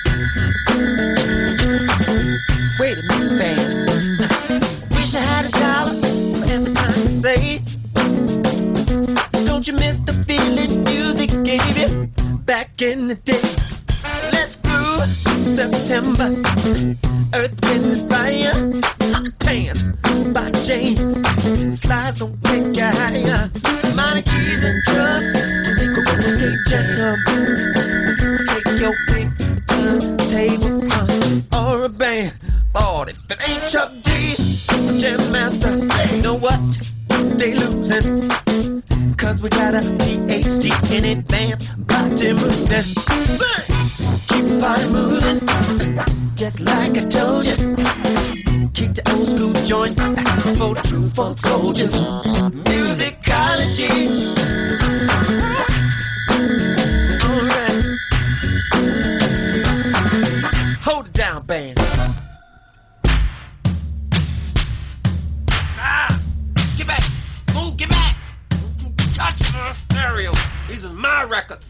Wait a minute, man. Wish I had a dollar for every time you say it. Don't you miss the feeling music gave you back in the day? Let's groove September. Earth, Wind and Fire. Hot Pants by James. Slides don't take you higher. Minor keys and drums to make a roller skate jam. Take your pick, turntable uh, or a band. Lord, if it ain't Chuck D, Jam Master, you know what? They losing. Cause we got a P H D in advance, body moving. Keep the body moving, just like I told you. Keep the old school joint for the true funk soldiers. Musicology. Alright. Hold it down, band. Stereo. These are my records.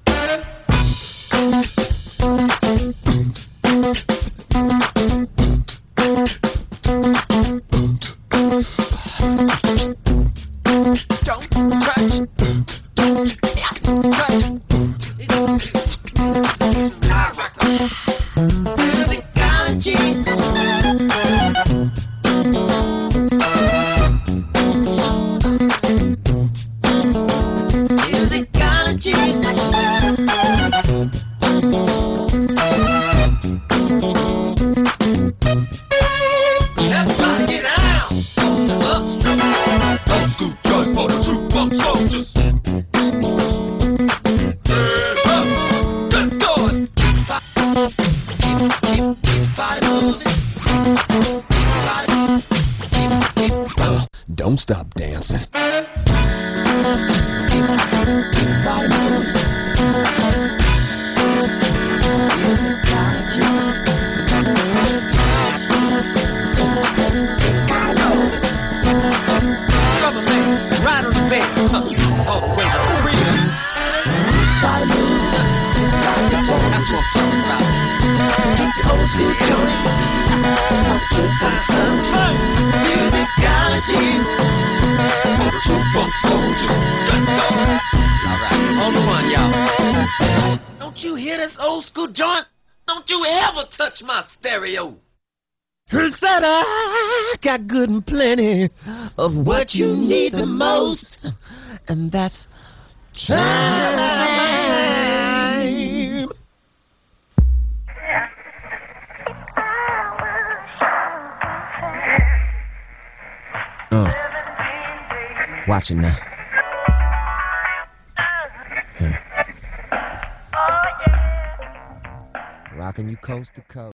Don't touch. Don't touch. These are my records. Musicology. Don't stop dancing. Don't you hear this old school joint? Don't you ever touch my stereo. Said I got good and plenty of what you need the most, and that's time. Uh, watch it now. Huh. Rocking you coast to coast.